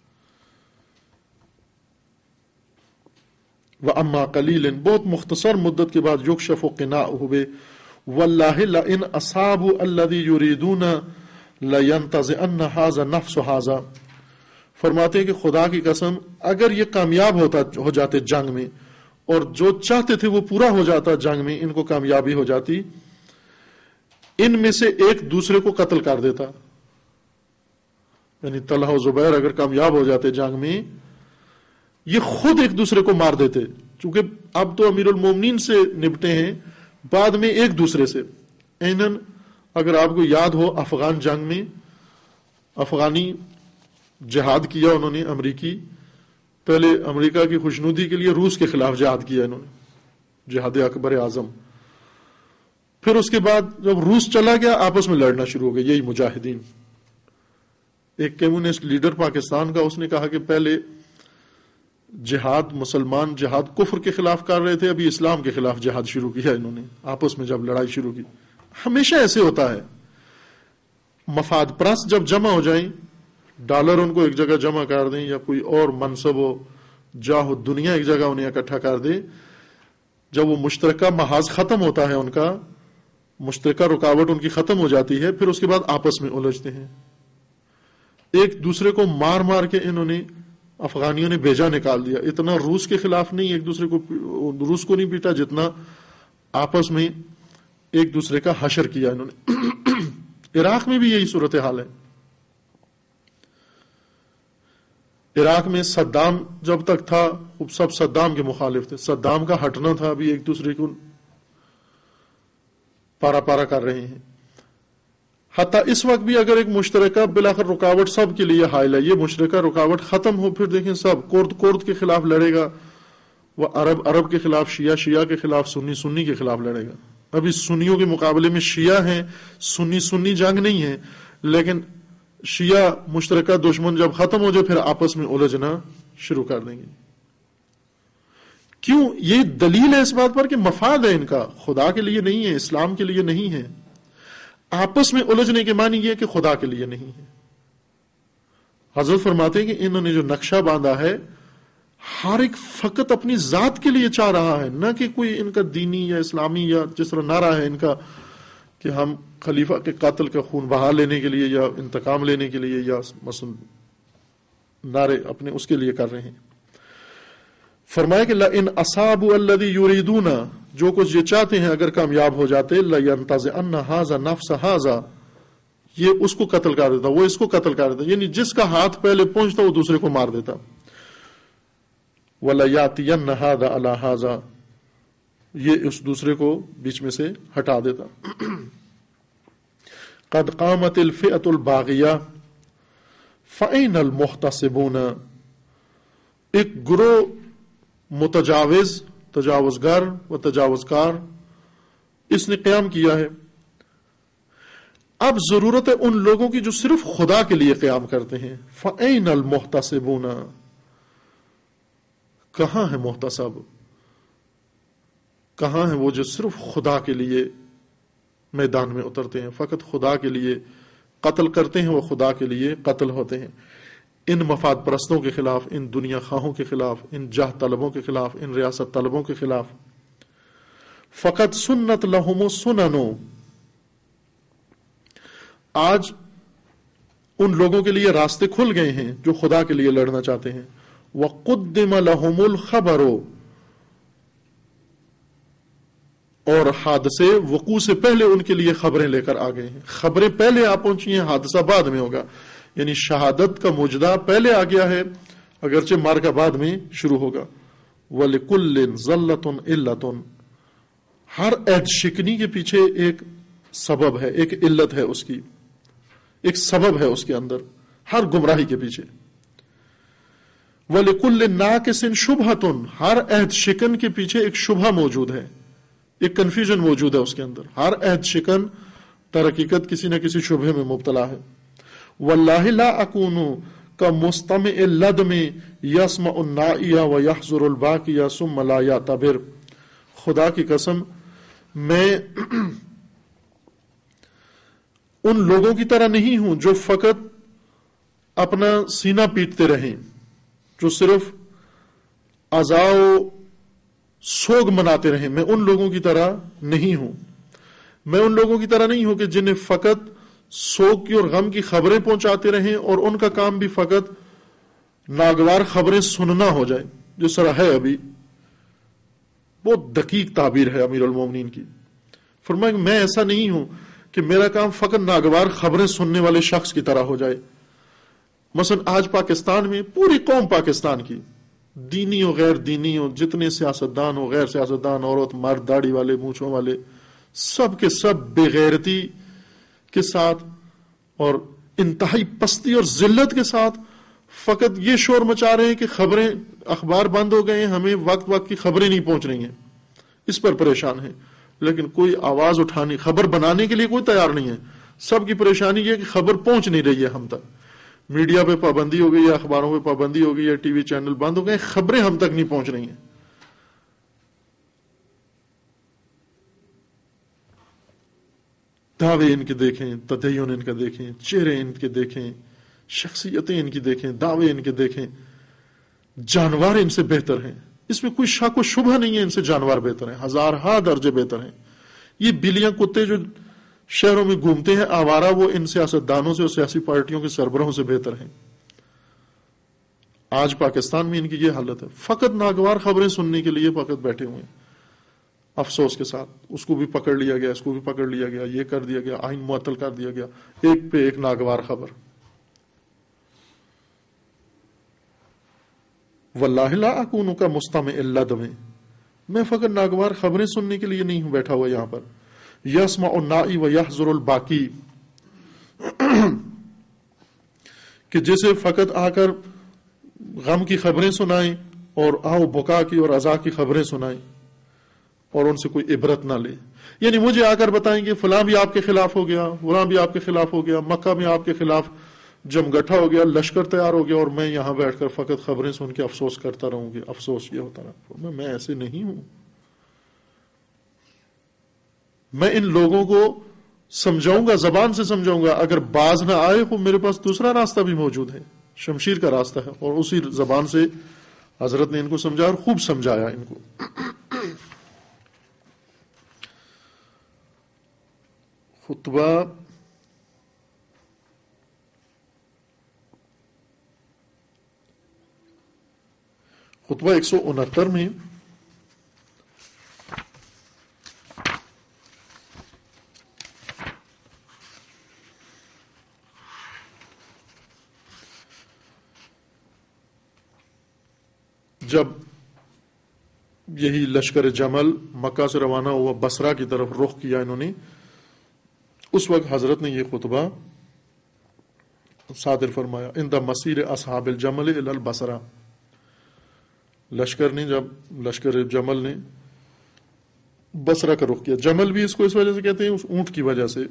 Speaker 1: وَأَمَّا قَلِيلٍ، بہت مختصر مدت کے بعد، يُكْشَفُ قِنَاؤُهُ بِهِ وَاللَّهِ لَئِنْ أَصَابُوا الَّذِي يُرِيدُونَ لَيَنْتَزِعَنَّ هَذَا النَّفْسُ هَذَا، فرماتے ہیں کہ خدا کی قسم اگر یہ کامیاب ہو جاتے جنگ میں، اور جو چاہتے تھے وہ پورا ہو جاتا جنگ میں، ان کو کامیابی ہو جاتی، ان میں سے ایک دوسرے کو قتل کر دیتا، یعنی طلحہ و زبیر اگر کامیاب ہو جاتے جنگ میں، یہ خود ایک دوسرے کو مار دیتے، چونکہ اب تو امیر المومنین سے نپٹے ہیں، بعد میں ایک دوسرے سے۔ اینن اگر آپ کو یاد ہو افغان جنگ میں، افغانی جہاد کیا انہوں نے، امریکی، پہلے امریکہ کی خوشنودی کے لیے روس کے خلاف جہاد کیا انہوں نے، جہاد اکبر اعظم، پھر اس کے بعد جب روس چلا گیا آپس میں لڑنا شروع ہو گئے یہی مجاہدین۔ ایک کمیونسٹ لیڈر پاکستان کا، اس نے کہا کہ پہلے جہاد مسلمان جہاد کفر کے خلاف کر رہے تھے، ابھی اسلام کے خلاف جہاد شروع کیا انہوں نے، آپس میں جب لڑائی شروع کی۔ ہمیشہ ایسے ہوتا ہے، مفاد پرست جب جمع ہو جائیں، ڈالر ان کو ایک جگہ جمع کر دیں یا کوئی اور منصب و جاہ دنیا ایک جگہ انہیں اکٹھا کر دے، جب وہ مشترکہ محاذ ختم ہوتا ہے، ان کا مشترکہ رکاوٹ ان کی ختم ہو جاتی ہے، پھر اس کے بعد آپس میں الجھتے ہیں، ایک دوسرے کو مار مار کے انہوں نے افغانیوں نے بیجا نکال دیا. اتنا روس کے خلاف نہیں ایک دوسرے کو، روس کو نہیں پیٹا جتنا آپس میں ایک دوسرے کا حشر کیا انہوں نے. عراق میں بھی یہی صورتحال ہے. عراق میں صدام جب تک تھا سب صدام کے مخالف تھے. صدام کا ہٹنا تھا، ابھی ایک دوسرے کو پارا پارا کر رہے ہیں. حتیٰ اس وقت بھی اگر ایک مشترکہ بلاخر رکاوٹ سب کے لیے حائل ہے، یہ مشترکہ رکاوٹ ختم ہو، پھر دیکھیں سب کرد کے خلاف لڑے گا، وہ عرب کے خلاف شیعہ کے خلاف سنی کے خلاف لڑے گا. ابھی سنیوں کے مقابلے میں شیعہ ہیں، سنی جنگ نہیں ہے، لیکن شیعہ مشترکہ دشمن جب ختم ہو جائے پھر آپس میں الجھنا شروع کر دیں گے. کیوں؟ یہ دلیل ہے اس بات پر کہ مفاد ہے ان کا، خدا کے لیے نہیں ہے، اسلام کے لیے نہیں ہے. آپس میں الجھنے کے معنی یہ کہ خدا کے لیے نہیں ہے. حضرت فرماتے ہیں کہ انہوں نے جو نقشہ باندھا ہے ہر ایک فقط اپنی ذات کے لیے چاہ رہا ہے، نہ کہ کوئی ان کا دینی یا اسلامی یا جس طرح نعرہ ہے ان کا کہ ہم خلیفہ کے قاتل کا خون بہا لینے کے لیے یا انتقام لینے کے لیے یا مثلا نعرے اپنے اس کے لیے کر رہے ہیں. فرمایا کہ لئن اصابوا الذی یریدون، جو کچھ یہ چاہتے ہیں اگر کامیاب ہو جاتے، لینتزعن ھذا نفس ھذا، یہ اس کو قتل کر دیتا، وہ اس کو قتل کر دیتا، یعنی جس کا ہاتھ پہلے پہنچتا وہ دوسرے کو مار دیتا. وَلَيَأْتِيَنَّ هَذَا عَلَى هَذَا، یہ اس دوسرے کو بیچ میں سے ہٹا دیتا. قد قامت الفئة الباغیہ فأین المحتسبون، ایک گروہ تجاوزگر و تجاوزکار اس نے قیام کیا ہے. اب ضرورت ہے ان لوگوں کی جو صرف خدا کے لیے قیام کرتے ہیں. فأین المحتسبون، کہاں ہے محتسب، کہاں ہیں وہ جو صرف خدا کے لیے میدان میں اترتے ہیں، فقط خدا کے لیے قتل کرتے ہیں، وہ خدا کے لیے قتل ہوتے ہیں. ان مفاد پرستوں کے خلاف، ان دنیا خواہوں کے خلاف، ان جاہ طلبوں کے خلاف، ان ریاست طلبوں کے خلاف. فقط سنت لہم السنن، آج ان لوگوں کے لیے راستے کھل گئے ہیں جو خدا کے لیے لڑنا چاہتے ہیں. وقدم لہم الخبر، اور حادثے وقوع سے پہلے ان کے لیے خبریں لے کر آ گئے ہیں. خبریں پہلے آ پہنچی ہیں، حادثہ بعد میں ہوگا. یعنی شہادت کا مجدہ پہلے آ گیا ہے، اگرچہ مارکا بعد میں شروع ہوگا. وَلِكُلٍّ ذَلَّةٌ عِلَّةٌ، ہر عہد شکنی کے پیچھے ایک سبب ہے، ایک علت ہے، اس کی ایک سبب ہے اس کے اندر، ہر گمراہی کے پیچھے. وَلِكُلٍّ نَاقِصٍ شُبْهَةٌ، ہر عہد شکن کے پیچھے ایک شبہ موجود ہے، ایک کنفیوژن موجود ہے اس کے اندر. ہر عہد شکن در حقیقت کسی نہ کسی شبہ میں مبتلا ہے. واللہ لا اکون کمستمع اللدم یسمع النائیہ ویحضر الباقیہ ثم لا یعتبر، خدا کی قسم میں ان لوگوں کی طرح نہیں ہوں جو فقط اپنا سینہ پیٹتے رہیں، جو صرف عزا و سوگ مناتے رہیں. میں ان لوگوں کی طرح نہیں ہوں. میں ان لوگوں کی طرح نہیں ہوں کہ جنہیں فقط سوگ کی اور غم کی خبریں پہنچاتے رہیں اور ان کا کام بھی فقط ناگوار خبریں سننا ہو جائے، جس طرح ہے ابھی. بہت دقیق تعبیر ہے امیر المومنین کی. فرمایا کہ میں ایسا نہیں ہوں کہ میرا کام فقط ناگوار خبریں سننے والے شخص کی طرح ہو جائے. مثلا آج پاکستان میں پوری قوم پاکستان کی، دینی ہو غیر دینی ہو، جتنے سیاستدان ہو غیر سیاستدان، عورت مرد، داڑھی والے مونچھوں والے، سب کے سب بے غیرتی کے ساتھ اور انتہائی پستی اور ذلت کے ساتھ فقط یہ شور مچا رہے ہیں کہ خبریں، اخبار بند ہو گئے ہیں، ہمیں وقت وقت کی خبریں نہیں پہنچ رہی ہیں، اس پر پریشان ہیں. لیکن کوئی آواز اٹھانی، خبر بنانے کے لیے کوئی تیار نہیں ہے. سب کی پریشانی یہ کہ خبر پہنچ نہیں رہی ہے ہم تک. میڈیا پہ پابندی ہو گئی ہے، اخباروں پہ پابندی ہو گئی ہے، ٹی وی چینل بند ہو گئے، خبریں ہم تک نہیں پہنچ رہی ہیں. دعوے ان کے دیکھیں، تدین ان کا دیکھیں، چہرے ان کے دیکھیں، شخصیتیں ان کی دیکھیں، دعوے ان کے دیکھیں. جانور ان سے بہتر ہیں، اس میں کوئی شک و شبہ نہیں ہے، ان سے جانور بہتر ہیں، ہزارہا درجے بہتر ہیں. یہ بلیاں کتے جو شہروں میں گھومتے ہیں آوارہ، وہ ان سیاستدانوں سے اور سیاسی پارٹیوں کے سربراہوں سے بہتر ہیں. آج پاکستان میں ان کی یہ حالت ہے، فقط ناگوار خبریں سننے کے لیے فقط بیٹھے ہوئے ہیں، افسوس کے ساتھ۔ اس کو بھی پکڑ لیا گیا، اس کو بھی پکڑ لیا گیا، یہ کر دیا گیا، آئین معطل کر دیا گیا، ایک پہ ایک ناگوار خبر۔ واللہ لا اکون کا مستمع الا دمع، میں فقط ناگوار خبریں سننے کے لیے نہیں ہوں بیٹھا ہوا یہاں پر۔ یسمع النائی و یحضر الباقی، کہ جسے فقط آ کر غم کی خبریں سنائیں اور آؤ بکا کی اور عزا کی خبریں سنائیں اور ان سے کوئی عبرت نہ لے، یعنی مجھے آ کر بتائیں گے فلاں بھی آپ کے خلاف ہو گیا، فلاں بھی آپ کے خلاف ہو گیا، مکہ میں آپ کے خلاف جمگٹھا ہو گیا، لشکر تیار ہو گیا، اور میں یہاں بیٹھ کر فقط خبریں سن کے افسوس کرتا رہوں گی، افسوس یہ ہوتا رہا۔ میں ایسے نہیں ہوں، میں ان لوگوں کو سمجھاؤں گا، زبان سے سمجھاؤں گا، اگر باز نہ آئے تو میرے پاس دوسرا راستہ بھی موجود ہے، شمشیر کا راستہ ہے، اور اسی زبان سے حضرت نے ان کو سمجھایا اور خوب سمجھایا ان کو۔ خطبہ 169 میں جب یہی لشکر جمل مکہ سے روانہ ہوا، بصرہ کی طرف رخ کیا انہوں نے، اس وقت حضرت نے یہ خطبہ صادر فرمایا، عند مسیر اصحاب الجمل الی البصرہ۔ لشکر جمل نے بصرہ کا رخ کیا، جمل بھی اس کو اس وجہ سے کہتے ہیں اس اونٹ کی وجہ سے۔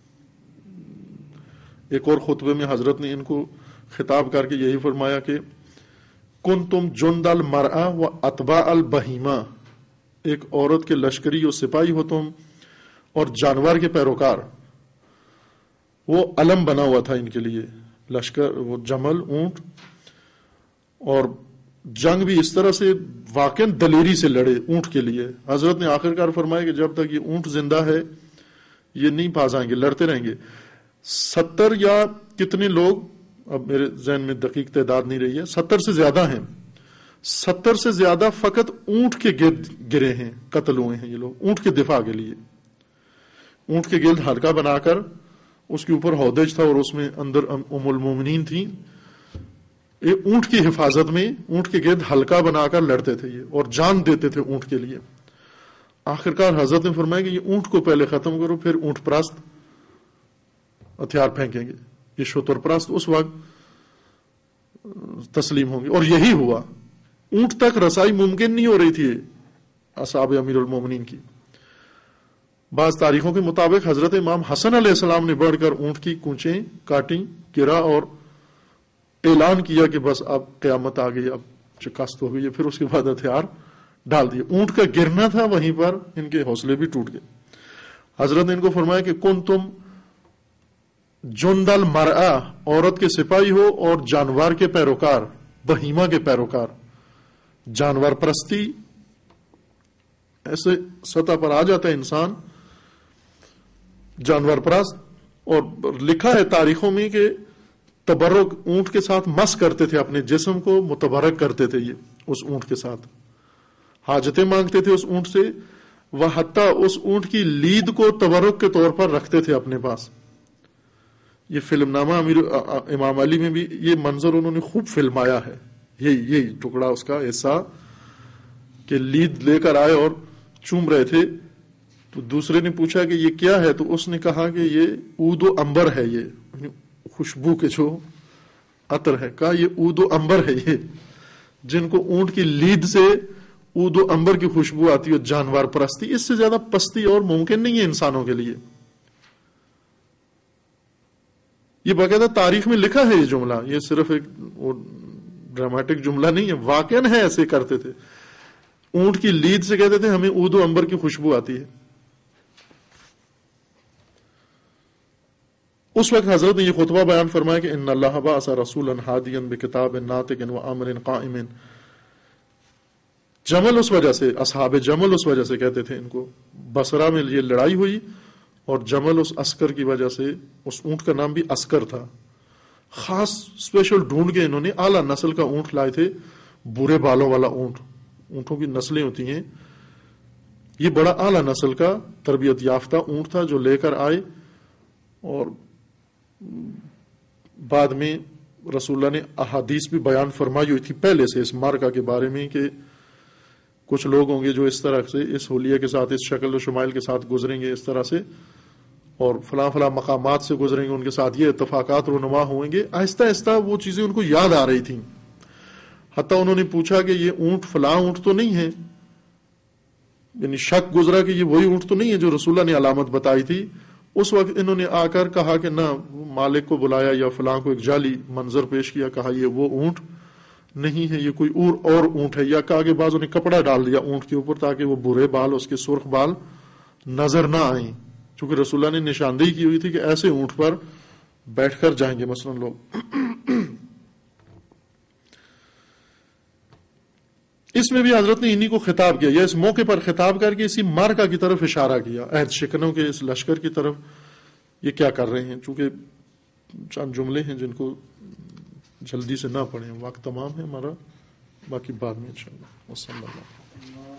Speaker 1: ایک اور خطبے میں حضرت نے ان کو خطاب کر کے یہی فرمایا کہ کنتم جند المرأة و اتباع البہیمہ، ایک عورت کے لشکری و سپاہی ہو تم اور جانور کے پیروکار۔ وہ علم بنا ہوا تھا ان کے لیے، لشکر وہ جمل اونٹ، اور جنگ بھی اس طرح سے واقعا دلیری سے لڑے اونٹ کے لیے۔ حضرت نے آخر کار فرمایا کہ جب تک یہ اونٹ زندہ ہے یہ نہیں پاس آئیں گے، لڑتے رہیں گے۔ 70 یا کتنے لوگ، اب میرے ذہن میں دقیق تعداد نہیں رہی ہے، 70 سے زیادہ ہیں، 70 سے زیادہ فقط اونٹ کے گرد گرے ہیں، قتل ہوئے ہیں یہ لوگ اونٹ کے دفاع کے لیے۔ اونٹ کے گرد حلقہ بنا کر اس کے اوپر ہودج تھا اور اس میں اندر ام المومنین تھی، اونٹ کی حفاظت میں اونٹ کے گرد حلقہ بنا کر لڑتے تھے یہ، اور جان دیتے تھے اونٹ کے لیے۔ آخرکار حضرت نے فرمایا کہ یہ اونٹ کو پہلے ختم کرو، پھر اونٹ پرست ہتھیار پھینکیں گے، یہ شتر پرست اس وقت تسلیم ہوں گے۔ اور یہی ہوا، اونٹ تک رسائی ممکن نہیں ہو رہی تھی اصحاب امیر المومنین کی۔ بعض تاریخوں کے مطابق حضرت امام حسن علیہ السلام نے بڑھ کر اونٹ کی کونچیں کاٹیں، گرا اور اعلان کیا کہ بس اب قیامت آ گئی، اب شکست ہو گئی ہے، پھر اس کے بعد ہتھیار ڈال دیے۔ اونٹ کا گرنا تھا، وہیں پر ان کے حوصلے بھی ٹوٹ گئے۔ حضرت نے ان کو فرمایا کہ کن تم جند المرأة، عورت کے سپاہی ہو اور جانور کے پیروکار، بہیمہ کے پیروکار۔ جانور پرستی ایسے سطح پر آ جاتا ہے انسان جانور پرست، اور لکھا ہے تاریخوں میں کہ تبرک اونٹ کے ساتھ مس کرتے تھے، اپنے جسم کو متبرک کرتے تھے یہ اس اونٹ کے ساتھ، حاجتیں مانگتے تھے اس اونٹ سے، وہ حتیٰ اس اونٹ کی لید کو تبرک کے طور پر رکھتے تھے اپنے پاس۔ یہ فلم نامہ امام علی میں بھی یہ منظر انہوں نے خوب فلمایا ہے، یہی ٹکڑا اس کا حصہ کہ لید لے کر آئے اور چوم رہے تھے، تو دوسرے نے پوچھا کہ یہ کیا ہے، تو اس نے کہا کہ یہ عود و عنبر ہے، یہ خوشبو کے جو عطر ہے، کہا یہ عود و عنبر ہے، یہ جن کو اونٹ کی لید سے عود و عنبر کی خوشبو آتی ہے، جانور پرستی، اس سے زیادہ پستی اور ممکن نہیں ہے انسانوں کے لیے۔ یہ باقاعدہ تاریخ میں لکھا ہے یہ جملہ، یہ صرف ایک ڈرامیٹک جملہ نہیں ہے، واقعاً ہے ایسے کرتے تھے، اونٹ کی لید سے کہتے تھے ہمیں عود و عنبر کی خوشبو آتی ہے۔ اس وقت حضرت نے یہ خطبہ بیان فرمایا کہ ان اللہ بعث رسولا ہادیا بکتاب ناطق وامر قائم۔ جمل اس وجہ سے، اصحاب جمل اس وجہ سے کہتے تھے ان کو، بصرہ میں یہ لڑائی ہوئی اور جمل اس عسکر کی وجہ سے، اس اونٹ کا نام بھی عسکر تھا، خاص اسپیشل ڈھونڈ کے انہوں نے اعلیٰ نسل کا اونٹ لائے تھے، برے بالوں والا اونٹ. اونٹوں کی نسلیں ہوتی ہیں، یہ بڑا اعلیٰ نسل کا تربیت یافتہ اونٹ تھا جو لے کر آئے. اور بعد میں رسول اللہ نے احادیث بھی بیان فرمائی ہوئی تھی پہلے سے اس مارکا کے بارے میں کہ کچھ لوگ ہوں گے جو اس طرح سے اس حلیے کے ساتھ، اس شکل و شمائل کے ساتھ گزریں گے اس طرح سے، اور فلاں فلاں مقامات سے گزریں گے، ان کے ساتھ یہ اتفاقات رونما ہوئیں گے. آہستہ آہستہ وہ چیزیں ان کو یاد آ رہی تھیں. حتیٰ انہوں نے پوچھا کہ یہ اونٹ فلاں اونٹ تو نہیں ہے، یعنی شک گزرا کہ یہ وہی اونٹ تو نہیں ہے جو رسول اللہ نے علامت بتائی تھی. اس وقت انہوں نے آ کر کہا کہ نہ، مالک کو بلایا یا فلاں کو ایک جعلی منظر پیش کیا، کہا یہ وہ اونٹ نہیں ہے، یہ کوئی اور اونٹ ہے. یا کہا کہ بعضوں نے کپڑا ڈال دیا اونٹ کے اوپر تاکہ وہ برے بال، اس کے سرخ بال نظر نہ آئیں، چونکہ رسول اللہ نے نشاندہی کی ہوئی تھی کہ ایسے اونٹ پر بیٹھ کر جائیں گے مثلا لوگ. اس میں بھی حضرت نے انہی کو خطاب کیا، یا اس موقع پر خطاب کر کے اسی مارکا کی طرف اشارہ کیا، عہد شکنوں کے اس لشکر کی طرف یہ کیا کر رہے ہیں. چونکہ چند جملے ہیں جن کو جلدی سے نہ پڑھیں، وقت تمام ہے ہمارا، باقی بعد میں انشاءاللہ. وصلی اللہ.